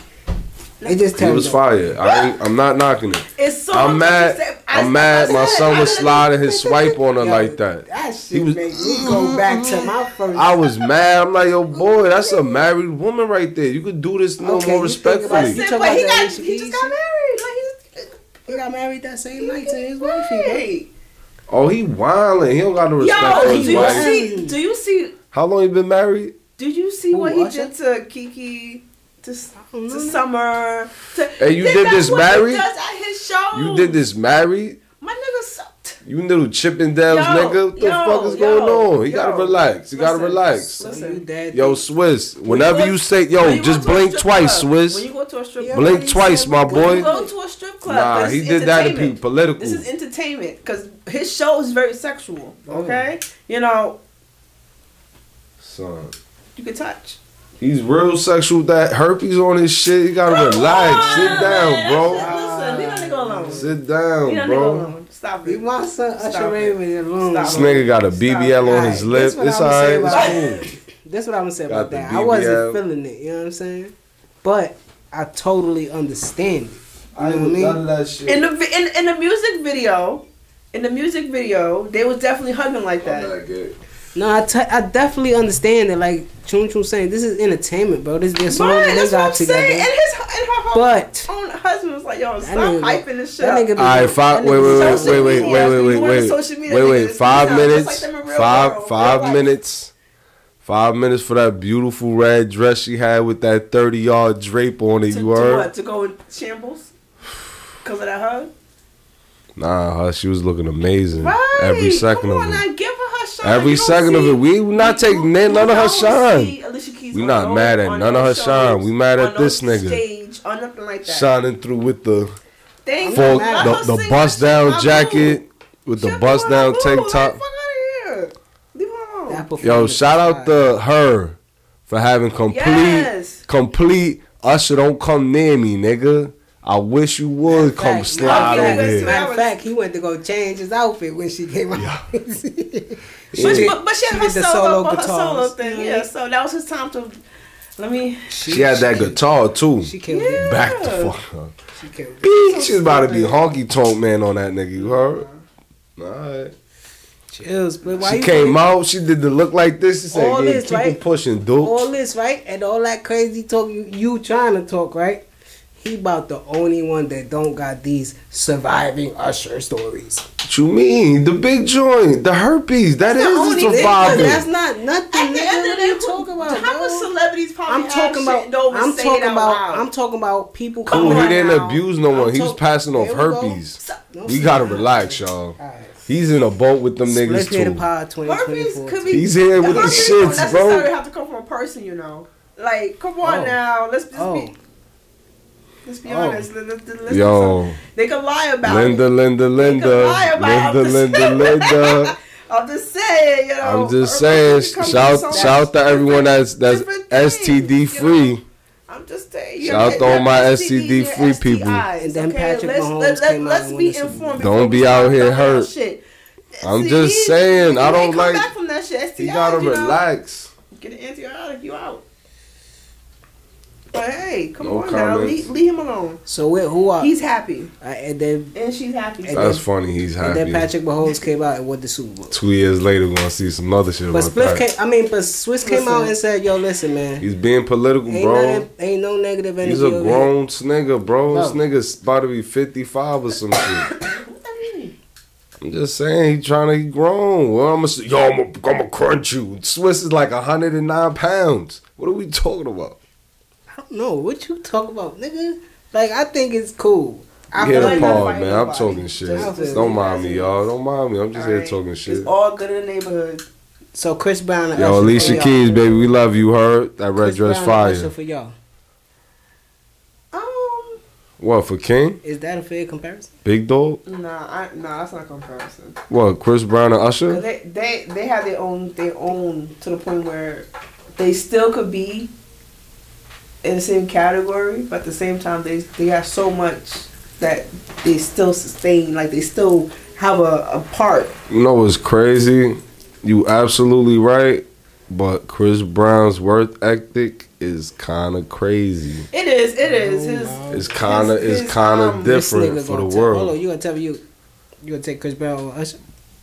It just He turned was up. fire. I ain't, I'm not knocking it. It's so. I'm mad. I- I'm mad. My I- son was I- sliding his swipe on her Yo, like that. That shit He was- make me go back to my first. I was mad. I'm like, yo, boy, that's a married woman right there. You could do this no Okay, more you think about respectfully. it. Listen, talking but he about got. that He just got Alicia married. Like he's. He got married that same night to his wife. bro. Hey. Oh, he wildin'. He don't got no respect Yo, for do his you wife. see? Do you see? How long he been married? Did you see Who, what he Usher? did to Kiki? To, don't to know. Summer. To, Hey, you Then did that's this what married? He does at his show. You did this married? My nigga sucked. You little Chippendales Yo, nigga? What the yo, fuck is yo, going on? He yo. gotta relax. He gotta Listen, relax. So Listen. you dead. Yo, Swiss, whenever When you go- say, when yo, you go just to a blink strip twice, club, Swiss. When you go to a strip Yeah, club, Blink he twice, said my we boy. when you go to a strip club, Nah, this he is did that to be entertainment. political. This is entertainment because his show is very sexual. Okay, you know Son. you can touch. He's real sexual. That herpes on his shit. You gotta relax. Sit down, Man, bro. Listen, leave that nigga alone. Sit down, Leave that nigga bro. alone. Stop Leave it. my son Usher Stop Raymond alone. Stop This it. nigga got a B B L on his Alright, lip. this what It's I'ma say alright. about- It's cool. That's what I'm gonna say Got about the that. I B B L. wasn't feeling it, you know what I'm saying? But I totally understand it. You know what I mean? None of that shit. In the vi- in, in the music video, in the music video, they was definitely hugging like I'm that. not good. No, I, t- I definitely understand that. Like Chun Chun saying, this is entertainment, bro. This is their song Right, that that's they what got I'm together. saying. And his and her whole But own husband was like, "Yo, stop nigga- hyping this shit that up." nigga be- All right, five. that Wait, nigga wait, be wait, social wait, wait, media. wait, wait, You wait, want the wait, social media wait, niggas wait. to Five sound just minutes. like them in real Five, world, five real life. minutes. Five minutes for that beautiful red dress she had with that thirty yard drape on it. To, You to heard? what? To go in shambles because of that hug? Nah, her, she was looking amazing. Right. Every second Come of on, it. now, give her her shine. Every You don't second of see- it. We not taking you- none you of her don't shine. see Alicia Keys We on not no- mad at on none no of her shows, shine. We mad at on no this nigga. Stage or nothing like that. Shining through with the Thank full, you. Let her the, the sing bust that shit, down my jacket boo. with the Shit, bust my down boo. tank Like, top. fuck out of here. Leave her alone. That Yo, performance shout was out fire. to her for having complete, Yes. complete. Usher, don't come near me, nigga. I wish you would come Fact, slide matter of over fact, here. Matter of fact, he went to go change his outfit when she came out. But, She but, did- but she had her did the solo, her guitars. solo thing. Mhm. Yeah, so that was his time to. Let me. She had that guitar too. She killed Yeah. it. Back the fuck up. She killed it. Beat. She's about to be honky tonk man on that nigga. You heard? Alright. Chills, but why She you came think out. She did the look like this. She said, All "Yeah, this, keep right? it pushing, dude." all this, right? And all that crazy talk you, you trying to talk, right? He about the only one that don't got these surviving Usher stories. What you mean? The big joint, the herpes. That That's the is only a thing, survivor. That's not nothing. At the nigga. end What of are you the day, talking about? how bro? much celebrities probably I'm have talking shit about. don't I'm say talking it out about. loud. I'm talking about people. Come Cool, on he didn't now. abuse no one. I'm He was talk- passing off There we go. herpes. Stop. No, We gotta stop. relax, y'all. Alright. He's in a boat with them Split niggas Creative too. Pod twenty Herpes twenty-four. could be. He's here with the herpes shits, don't bro. necessarily have to come from a person, you know. Like, come on Oh. now. Let's just Oh. be. Let's be Oh. honest. Let, let, let's Yo, be some- they can lie about Linda, it. Linda, Linda, lie about Linda, it. Linda, Linda. I'm just saying, you know. I'm just herpes saying. can come from Shout, so shout much to everyone that's that's different S T D things, you free. know? I'm just saying. Shout out to all my S T D free people. And then Patrick let's, Mahomes let, let, came out let's and won be the Super Bowl. informed. Don't before be we out start here throwing hurt. Shit. I'm See, just you- saying, you I ain't don't come like- back from that shit. S T I, You gotta you know, relax. Get an antibiotic, you out. But hey, come No on now, comments. leave, leave him alone. So wait, who are? He's happy, Uh, and then and she's happy. And That's then- funny. He's and then happy. Patrick Mahomes came out and won the Super Bowl. Two years later, we're gonna see some other shit But about Spliff that. came. I mean, but Swiss came Listen. out and said, "Yo, listen, man. He's being political, Ain't, bro. nothing, ain't no negative energy." He's a over here." grown nigga, bro. This Bro. nigga's about to be fifty-five or some shit. What that mean? I'm just saying, he trying to he grown. Well, I'm gonna, yo, I'm gonna, I'm gonna crunch you. Swiss is like one hundred nine pounds. What are we talking about? I don't know what you talk about, nigga. Like I think it's cool. I Hit feel a like not pause, fighting man. I'm nobody. talking shit. Just- just Don't leave mind us me, in. y'all. Don't mind me. I'm just here Alright. talking shit. It's all good in the neighborhood. so. Chris Brown and Yo, Usher Alicia for y'all. Keys, baby, we love you. Heard that red Chris dress Brown and fire. Usher for y'all. Um, What for King? Is that a fair comparison? Big dog? nah, I, nah, that's not comparison. What? Chris Brown and 'Cause Usher? they, they, they have their own, their own to the point where they still could be in the same category, but at the same time, they, they have so much that they still sustain, like they still have a, a part. You know what's crazy? You absolutely right, but Chris Brown's work ethic is kind of crazy. It is, it is. His, It's kind of his- it's his, kind um, of This different nigga for the gonna tell- world. Hold on, you gonna tell me you you gonna take Chris Brown or Usher?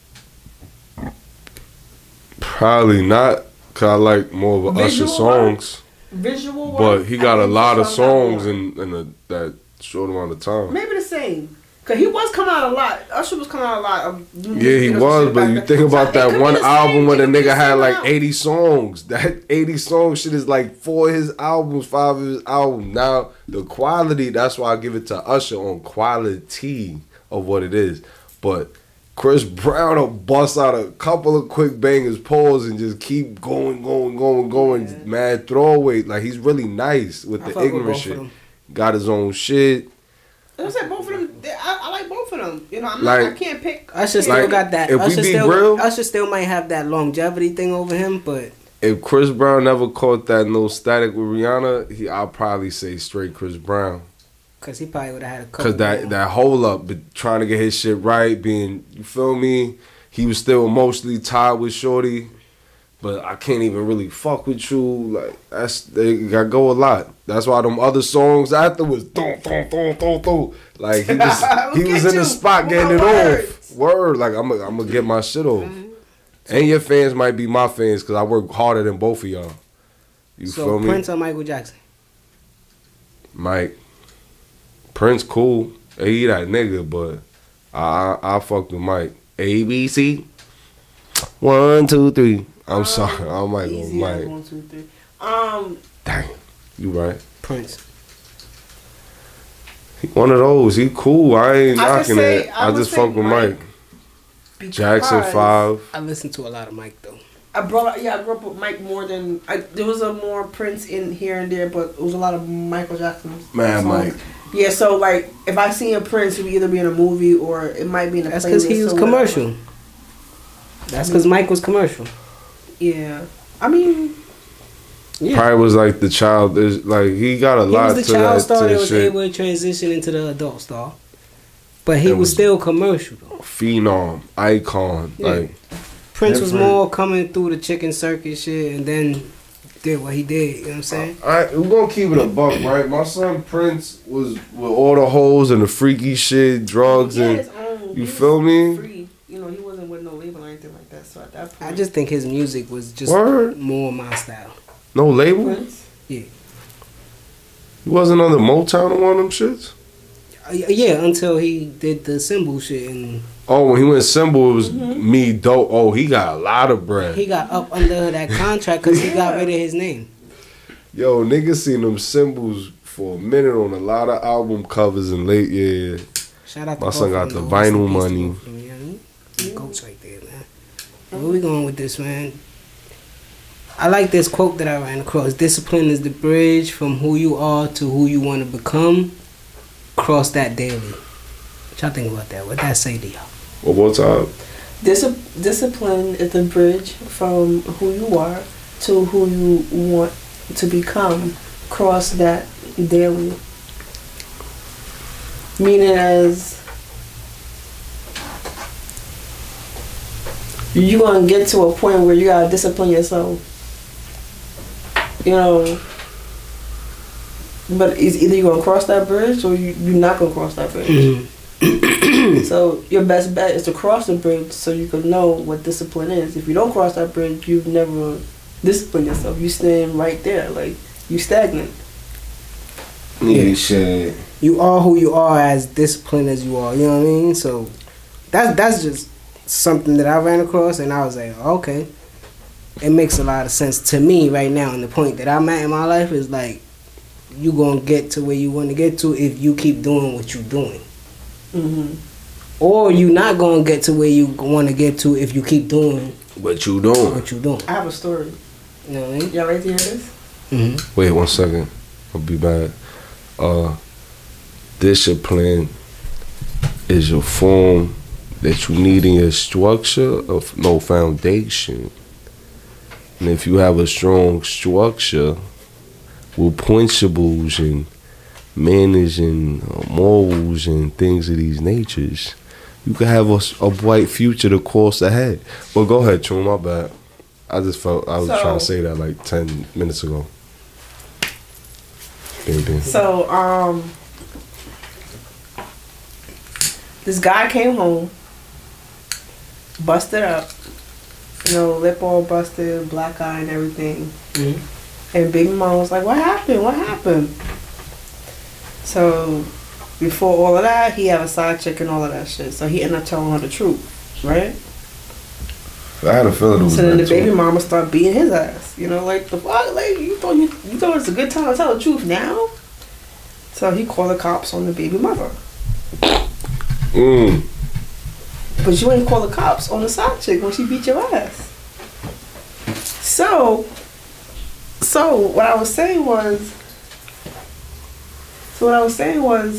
Probably not, cause I like more of a Usher Visual songs, visual work, but he I got a think lot of Chris Brown got songs more. in in a, that short amount of time. Maybe the same. Cause he was coming out a lot. Usher was coming out a lot. Of Yeah, he was, but you think about that one album where the nigga had like eighty songs. That eighty song shit is like four of his albums, five of his albums. Now the quality, that's why I give it to Usher on quality of what it is. But Chris Brown will bust out a couple of quick bangers, pause, and just keep going, going, going, going. Yeah. Mad throwaway. Like he's really nice with I the fuck with ignorant both of shit. them. Got his own shit. I said both of them. they- I, I like both of them. You know, I'm Like- not, I can't pick. Usher still Like, got that. if we Usher be still, real- Usher still might have that longevity thing over him, but If Chris Brown never caught that no static with Rihanna, he I'll probably say straight Chris Brown. because he probably would have had a couple. Cause that more. that hold up, but trying to get his shit right, being you feel me, he was still emotionally tied with Shorty, but I can't even really fuck with you. Like that's they got go a lot. That's why them other songs after was thong thong thong thong thong. Like he was he Look was at in the you, spot with getting it my words. off. Word, like I'm gonna I'm gonna get my shit off. Mm-hmm. And your fans might be my fans because I work harder than both of y'all. You so feel me? Prince or Michael Jackson? Mike. Prince cool. He that nigga, but I I, I fuck with Mike. A B C. One, two, three. I'm sorry. I might go Easy as Mike. one, two, three. Um, Dang. You right. Prince. One of those. He cool. I ain't I could knocking say- it. I I, would just say fuck with Mike. Mike. Jackson Because Five. I listen to a lot of Mike though. I brought yeah I grew up with Mike more than I, there was a more Prince in here and there, but it was a lot of Michael Jackson. Man, songs. Mike. Yeah, so like if I see a Prince, it would either be in a movie or it might be in a. That's because he playlist was or whatever. commercial. That's because Mike was commercial. Yeah, I mean, Yeah. Probably was like the child. There's like he got a He lot was the to child that, star to that that was shit. able to transition into the adult star. But he It was, was- still commercial though. Phenom, icon, Yeah. like Prince was different. more coming through the chicken circuit shit and then did what he did, you know what I'm saying? I we're gonna keep it a buck, right? My son Prince was with all the hoes and the freaky shit, drugs he had and his own- you he feel was me? Free, you know, he wasn't with no label or anything like that. So at that point, I just think his music was just Word. more my style. No label. Prince. Yeah. He wasn't on the Motown or one of them shits. Uh, Yeah, until he did the symbol shit and Oh, when he went symbol, it was Mm-hmm. me dope. Oh, he got a lot of bread. he got up under that contract because he got Yeah. rid of his name. Yo, niggas seen them symbols for a minute on a lot of album covers in late year. Shout out to My son both got of the them, though. Rest in vinyl peace to money. both of them, you know what I mean? Them Goats right there, man. Where we going with this, man? I like this quote that I ran across. Discipline is the bridge from who you are to who you want to become. Cross that daily. What y'all think about that? What that say to y'all? One more time. Dis- discipline is the bridge from who you are to who you want to become. Cross that daily. Meaning as you gonna get to a point where you gotta discipline yourself. You know, but it's either you gonna cross that bridge or you you're not gonna cross that bridge. So your best bet is to cross the bridge so you can know what discipline is. If you don't cross that bridge, you've never disciplined yourself. You stand right there, like you stagnant. Yeah, shit. You are who you are as disciplined as you are. You know what I mean? So that's that's just something that I ran across, and I was like, okay, it makes a lot of sense to me right now. And the point that I'm at in my life is like, you gonna get to where you want to get to if you keep doing what you're doing, Mm-hmm. or you not gonna get to where you want to get to if you keep doing What you doing? what you're doing. I have a story. You know what I mean? Y'all ready to hear this? Mm-hmm. Wait one second. I'll be back. Uh, discipline is a form that you need in your structure of no foundation. And if you have a strong structure with principles and managing uh, morals and things of these natures, you can have a, a bright future to course ahead. Well, go ahead, Chum, my bad. I just felt I was So- trying to say that like ten minutes ago. Baby. So, um, this guy came home, busted up, you know, lip all busted, black eye and everything. Mm-hmm. And baby mom was like, "What happened? What happened?" So, before all of that, he had a side chick and all of that shit. So he ended up telling her the truth, right? I had a feeling it was So then the that too. baby mama started beating his ass. You know, like the fuck, like you thought you you thought it's a good time to tell the truth now. So he called the cops on the baby mother. Mm. But you ain't call the cops on the side chick when she beat your ass. So, so what I was saying was, so what I was saying was,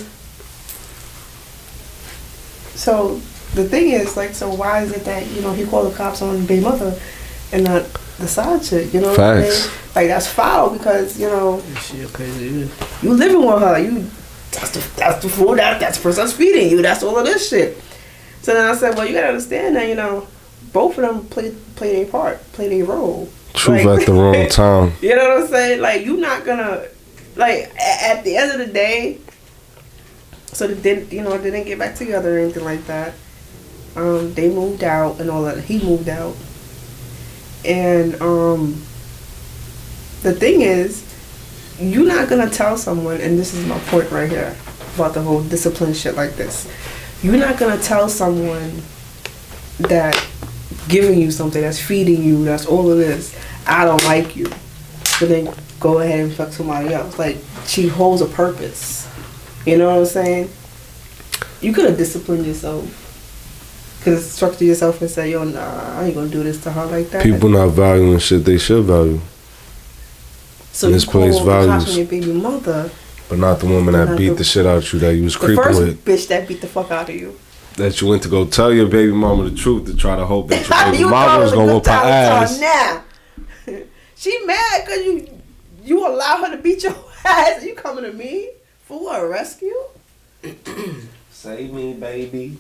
so the thing is, like, so why is it that, you know, he called the cops on the baby mother and not the side chick, you know what I'm Facts. saying? Like, that's foul because, you know, Shit, crazy. you living with her. You that's the that's the food that that's the person that's feeding you. That's all of this shit. So then I said, well, you gotta understand that, you know, both of them played played a part, played a role. Truth Like- at the wrong time. You know what I'm saying? Like, you not gonna like a- at the end of the day. So they didn't, you know, they didn't get back together or anything like that. Um, they moved out and all that. He moved out, and um, the thing is, you're not gonna tell someone, and this is my point right here about the whole discipline shit like this. You're not gonna tell someone that giving you something, that's feeding you, that's all of this, I don't like you, but then go ahead and fuck somebody else. Like, she holds a purpose. You know what I'm saying? You could have disciplined yourself. Could have structured yourself and said, yo, nah, I ain't gonna do this to her like that. People not valuing shit they should value. So you misplaced call the cops values. on your baby mother. But not the woman that Not beat the- the shit out you that you was The creeping first with. bitch that beat the fuck out of you. That you went to go tell your baby mama the truth to try to hope that your baby You mama thought it was a gonna good whoop her time to ass. tell her now. She mad because you you allow her to beat your ass. You coming to me for what? A rescue? Save me, baby.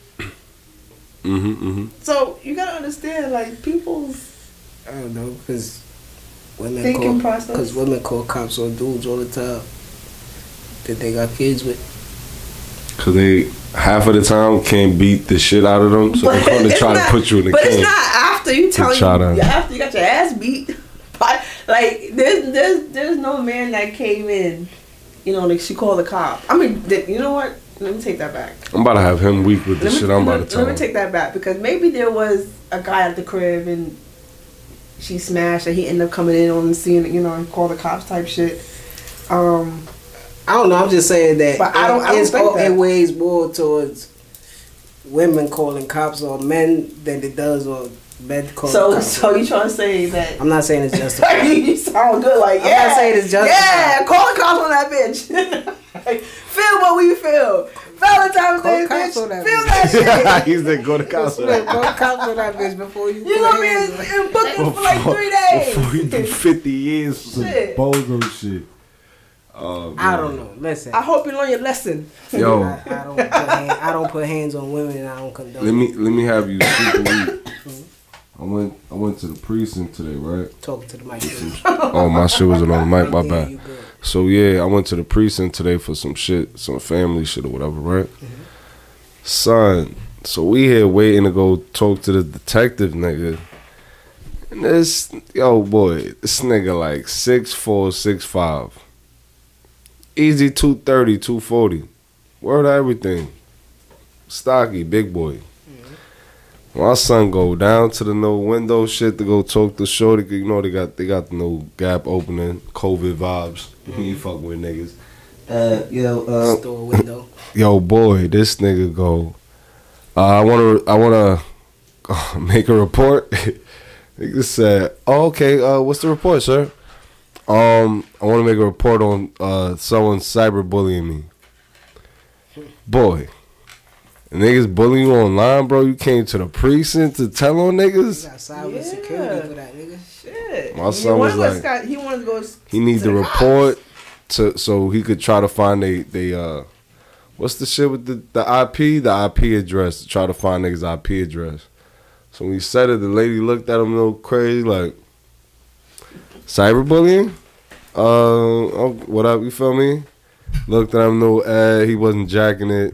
Mm-hmm, mm-hmm. So you gotta understand, like, people's I don't know, because women thinking call, process. Because women call cops on dudes all the time that they got kids with. Cause they half of the time can't beat the shit out of them, so But they're going to it's try not- to put you in the But can. it's not after you telling try you to- after you got your ass beat. But, like, there's there's there's no man that came in, you know, like she called the cop. I mean, th- you know what? Let me take that back. I'm about to have him weak with the Let me, shit I'm about let, to tell let me him. take that back because maybe there was a guy at the crib and she smashed and he ended up coming in on the scene, you know, and call the cops type shit. Um, I don't know. I'm just saying that. But I don't- I don't it's think all- that. It weighs more towards women calling cops on men than it does on men calling so cops. so you trying to say that? I'm not saying it's justified. you sound good, like I'm yeah. not saying it's justified. Yeah, call the cops on that bitch. Feel what we feel. Valentine's Call Day, the cops bitch. on that Feel bitch. that shit. He said go to council. Call the cops on that bitch before you. You put gonna be hands in, on- in booking for like three days. Before you do fifty years for some Shit. bozo shit. Oh, I man. don't know. Listen. I hope you learn your lesson. Yo, I, I don't. Put hand, I don't put hands on women, and I don't condone. let me let me have you super weak. I went I went to the precinct today, right? talk to the mic. Oh, my shit wasn't on the mic, my Yeah, bad. you good. So yeah, I went to the precinct today for some shit, some family shit or whatever, right? Mm-hmm. Son, so we here waiting to go talk to the detective nigga. And this, yo boy, this nigga like six four, six five. Easy two thirty, two forty. Word of everything. Stocky, big boy. My son go down to the no window shit to go talk to Shorty. 'Cause you know they got they got the no gap opening, COVID vibes. He fuck with niggas. Uh, yo, uh, Store window. yo, boy, this nigga go. Uh, I wanna, I wanna uh, make a report. Nigga said, oh, "Okay, uh, what's the report, sir?" Um, I want to make a report on uh someone cyberbullying me. Boy, niggas bullying you online, bro. You came to the precinct to tell on You niggas. got cyber Yeah. security for that, nigga. Shit. My He son was wanted us like- got- he wanted to go. s- He needs to to the report cops. to so he could try to find they they uh what's the shit with the the I P the I P address to try to find niggas I P address. So when he said it, the lady looked at him a little crazy like cyberbullying. Uh, oh, what up? You feel me? Looked at him, no ad. He wasn't jacking it.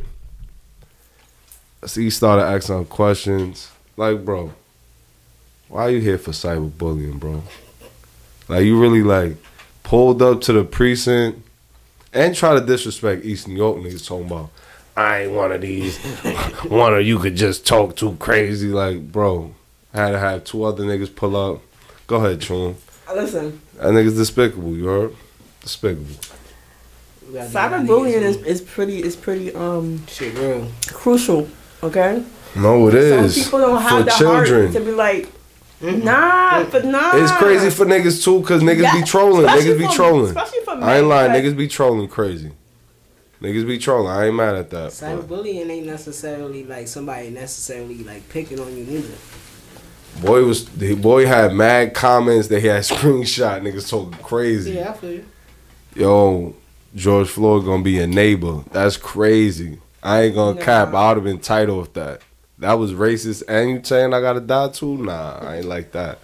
So he started asking him questions like, bro, why are you here for cyberbullying, bro? Like you really like pulled up to the precinct and try to disrespect East New York niggas talking about I ain't one of these one of you could just talk too crazy. Like, bro, I had to have two other niggas pull up. Go ahead, Chum. Listen, That nigga's despicable, you heard? Despicable. We gotta get out of cyberbullying here, is, so- is pretty is pretty um shit real. crucial. Okay. No, it Some is. people don't have For the children. heart to be like, nah, but nah. It's crazy for niggas too, cause niggas Yeah, be trolling. especially Niggas be for- trolling. especially for I ain't men, lying. like- Niggas be trolling crazy. Niggas be trolling. I ain't mad at that. but- Cyberbullying ain't necessarily like somebody necessarily like picking on you neither. Boy was the boy had mad comments that he had screenshot. Niggas talking crazy. Yeah, I feel you. Yo, George Floyd gonna be a neighbor. That's crazy. I ain't gonna Nah. cap. I would have been title with that. That was racist. And you saying I gotta die too? Nah, I ain't like that.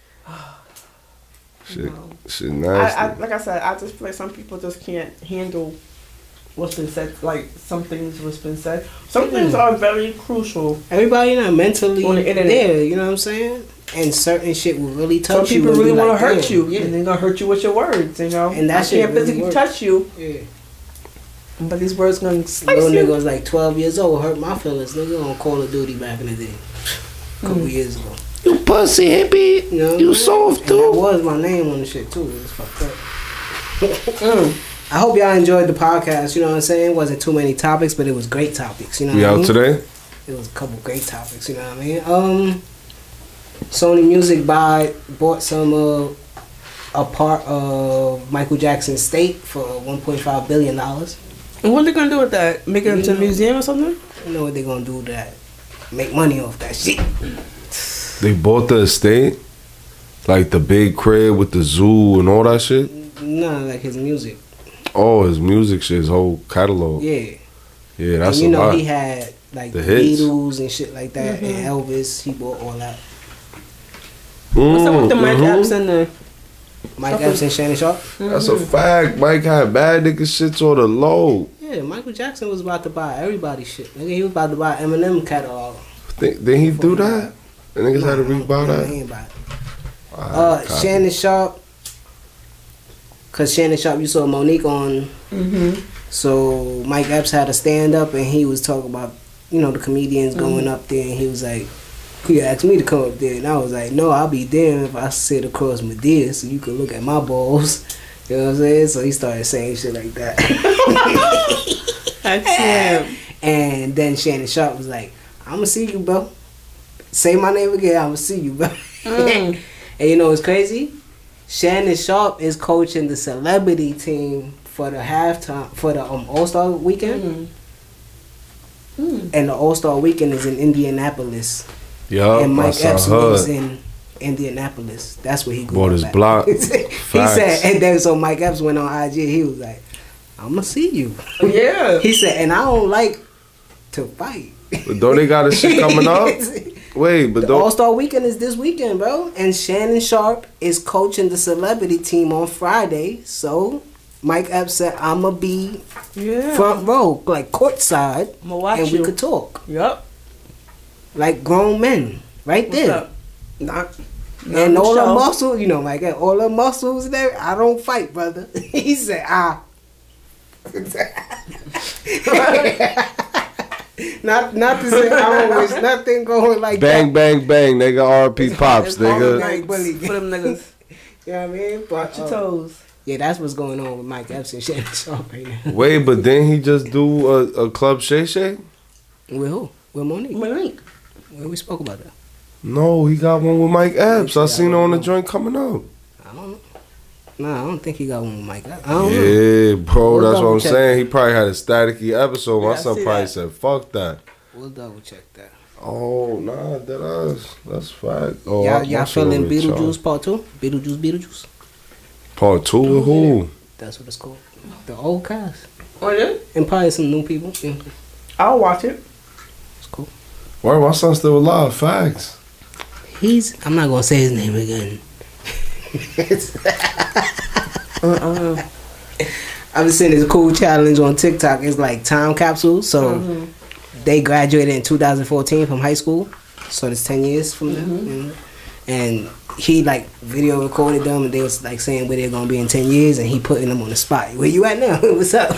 Shit, No. shit I, nasty. I, like I said, I just feel like some people just can't handle what's been said. Like some things what's been said. Some things are very crucial. Everybody not mentally On the internet. there, you know what I'm saying? And certain shit will really Some touch you. people and really be want like, to hurt damn, you, Yeah. and they're gonna hurt you with your words. You know, And that I shit can't really physically works. touch you, yeah. but these words gonna slice Little you. nigga was like twelve years old, hurt my feelings. Nigga on Call of Duty back in the day. A couple Mm. years ago. You pussy hippie. You know what You I'm saying? soft, And dude. That was my name on the shit too. It was fucked up. Mm. I hope y'all enjoyed the podcast. You know what I'm saying? It wasn't too many topics, but it was great topics. You know We what I out mean? today? It was a couple great topics. You know what I mean? Um, Sony Music buy bought some uh, a part of Michael Jackson's estate for one point five billion dollars. And what they gonna do with that? Make it into a museum or something? You know what they gonna do with that? Make money off that shit. They bought the estate? Like the big crib with the zoo and all that shit? Nah, like his music. Oh, his music shit, his whole catalog. Yeah. Yeah, that's and you a know lot. he had like The the hits. Beatles and shit like that, and Elvis. He bought all that. What's up with the Mike Mhm. Epps and the? Mike Epps and Shannon Sharp. That's a fact. Mike had bad nigga shit on the low. Yeah, Michael Jackson was about to buy everybody's shit. Nigga, he was about to buy Eminem catalog. Think, did he do that? The niggas had to rebuy Nah, that? he ain't buy it. Alright, Uh, copy. Shannon Sharp. Cause Shannon Sharp, you saw Monique on. Mm-hmm. So Mike Epps had a stand up, and he was talking about, you know, the comedians going up there, and he was like, he asked me to come up there, and I was like, no, I'll be there if I sit across Medea so you can look at my balls. You know what I'm saying? So he started saying shit like that. That's him. And then Shannon Sharp was like, I'ma see you, bro. Say my name again, I'ma see you, bro. Mm. And you know what's crazy? Shannon Sharp is coaching the celebrity team for the halftime for the um, All Star weekend. Mm. Mm. And the All Star weekend is in Indianapolis. Yup, and I Mike saw Epps lives her. in Indianapolis. That's where he grew Bought up his at. block. he said, Facts. and then so Mike Epps went on I G. He was like, "I'ma see you." Yeah. He said, and I don't like to fight. But don't they got a shit coming up? Wait, but The don't. All Star Weekend is this weekend, bro. And Shannon Sharp is coaching the celebrity team on Friday. So Mike Epps said, "I'ma be Yeah. front row, like courtside, I'ma watch and you. we could talk Yup. like grown men, right What's there." up? Not. And all the show. muscles, you know, Mike, all the muscles there. I don't fight, brother. He said, "Ah." Not, not to say I don't wish nothing going like Bang, that. bang, bang, nigga. R P Pops, it's hard, nigga. man. bully. For them niggas. You know what I mean? But, Watch your uh, toes. yeah, that's what's going on with Mike Epps and Shannon Sharp right now. Wait, but then he just do a, a Club Shay Shay? With who? With Monique. Monique. Well, we spoke about that. No, he got one with Mike Epps. I Yeah, seen her on the joint coming up. I don't know. Nah, I don't think he got one with Mike Epps. I don't know. Yeah, bro, We'll that's what double I'm check saying. He probably had a staticky episode. My Yeah, I son see probably that. said, fuck that. We'll double check that. Oh, nah, that us. That's fact. Oh, y'all I- y'all my shit feeling over here, Beetlejuice Charles. part two? Beetlejuice, Beetlejuice? Part two with who? That's what it's called. The old cast. Oh, yeah? And probably some new people. Yeah, I'll watch it. it's cool. Why my son still alive? Facts. He's, I'm not going to say his name again. Uh-uh. I've been seeing this cool challenge on TikTok. It's like time capsule. So Mm-hmm. they graduated in two thousand fourteen from high school. So it's ten years from now. Mm-hmm. You know? And he like video recorded them, and they was like saying where they're gonna be in ten years, and he putting them on the spot. Where you at now? What's up?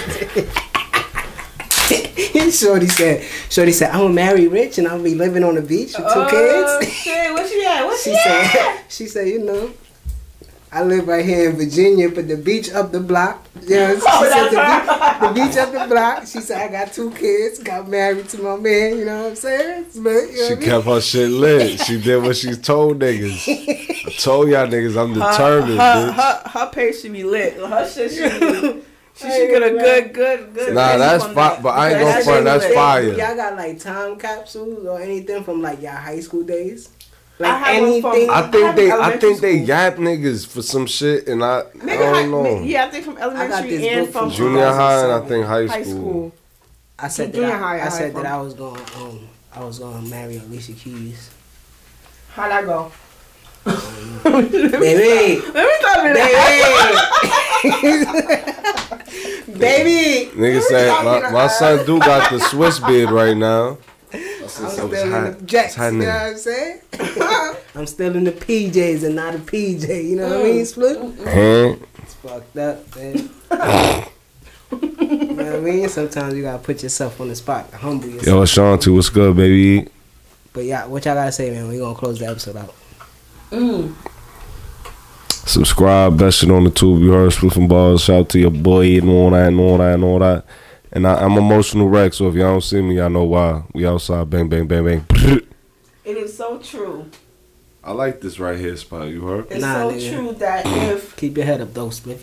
Shorty said, Shorty said, I'm gonna marry rich and I'll be living on the beach with two Oh, kids. shit. What she at? What She she at? said, she said, you know, I live right here in Virginia, but the beach up the block. Yeah, she Oh, said the, that's be- the beach up the block. She said, I got two kids, got married to my man. You know what I'm saying? But, you know She what I mean? kept her shit lit. She did what she told niggas. I told y'all niggas I'm Her, determined, her, bitch. her, her page should be lit. Her shit should be. She Hey, should get a man. good, good, good. Nah, view that's on fi- that. but I ain't Because gonna that front, shit that's lit. fire. Y'all got like time capsules or anything from like y'all high school days? Like I have one from- anything? I think they, I Elementary think they school. yap niggas for some shit, and I, I Maybe don't high, know. Yeah, I think from I got elementary this and book from from Junior high and I two thousand seven. think high high school. school. I said that Junior I, high, I I said had that from. I was going um I was gonna marry Alicia Keys. How'd that go? Baby, Let me stop it. baby, baby. Nigga said my, my son do got the Swiss beard right now. I'm What's still in hap- the jacks, what's you know happening? what I'm saying? I'm still in the P Js and not a P J, you know what I mean, Split? Huh? It's fucked up, man. You know what I mean? Sometimes you gotta put yourself on the spot to humble yourself. Yo, Ashanti, what's good, baby? But yeah, what y'all gotta say, man? We gonna close the episode out. Mm. Subscribe, that shit on the tube. You heard Spliff and Balls. Shout out to your boy and all that and all that and all that. And I, I'm emotional wreck, so if y'all don't see me, y'all know why. We outside, bang, bang, bang, bang. It is so true. I like this right here spot, you heard? It's Nah, so nigga. true that if Keep your head up, though, Spliff.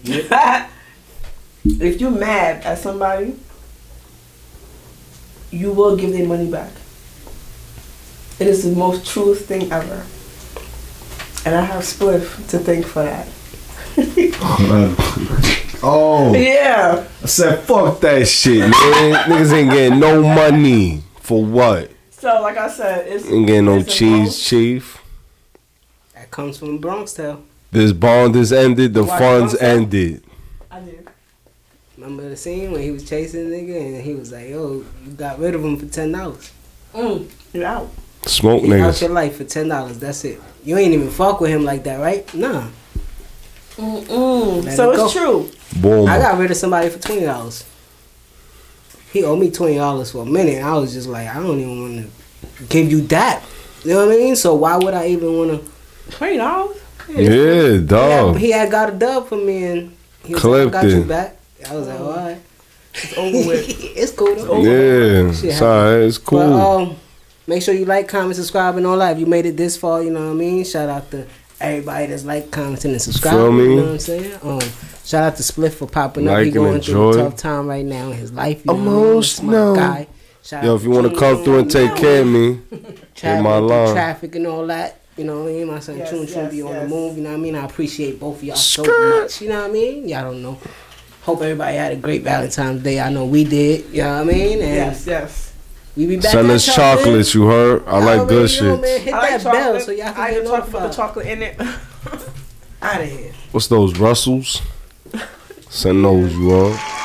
if you're mad at somebody, you will give their money back. It is the most truest thing ever. And I have Spliff to thank for that. Oh, Yeah. I said, fuck that shit, man. Niggas ain't getting no money. For what? So, like I said, it's Ain't getting no it's a cheese, most- chief. That comes from Bronx Tale. This bond is ended, the Watch funds Bronx. ended. I did. Remember the scene when he was chasing the nigga and he was like, yo, you got rid of him for ten dollars. Mm, you're out. Smoke He out niggas. your life for ten dollars. That's it. You ain't even fuck with him like that, right? Nah. Mm-mm. Let So it it's go. true. Boom. I got rid of somebody for twenty dollars. He owed me twenty dollars for a minute. I was just like, I don't even want to give you that. You know what I mean? So why would I even want to? Twenty dollars. Yeah, He had, dog. he had got a dub for me and he was Clipped like, I got you it. back. I was like, all right. It's over with. It's cool though. Yeah, Shit it's alright. It's cool. But, um, make sure you like, comment, subscribe, and all that. If you made it this far, you know what I mean? Shout out to everybody that's like, commenting, and subscribing. Feel me? You know what I'm saying? Um, shout out to Spliff for popping up. Like He and going through a enjoy. tough time right now in his life. You know what I mean? Emotional. Smart guy. Shout Yo, out if you want to Chun come Chun, through and take care of me, traveling my through line. traffic and all that. You know what I mean? My son Yes, Chun Chun yes, be on yes. the move. You know what I mean? I appreciate both of y'all so Skirt. much. You know what I mean? Y'all don't know. Hope everybody had a great Valentine's Day. I know we did. You know what I mean? And Yes, yes. we be back. send at us y'all, chocolates, you heard? I man. like Y'all good already know, man. shit. Hit I like that bell chocolate. so y'all I can like get the chocolate with the notified. chocolate in it. Out of here. What's those, Russells? Send those, you all.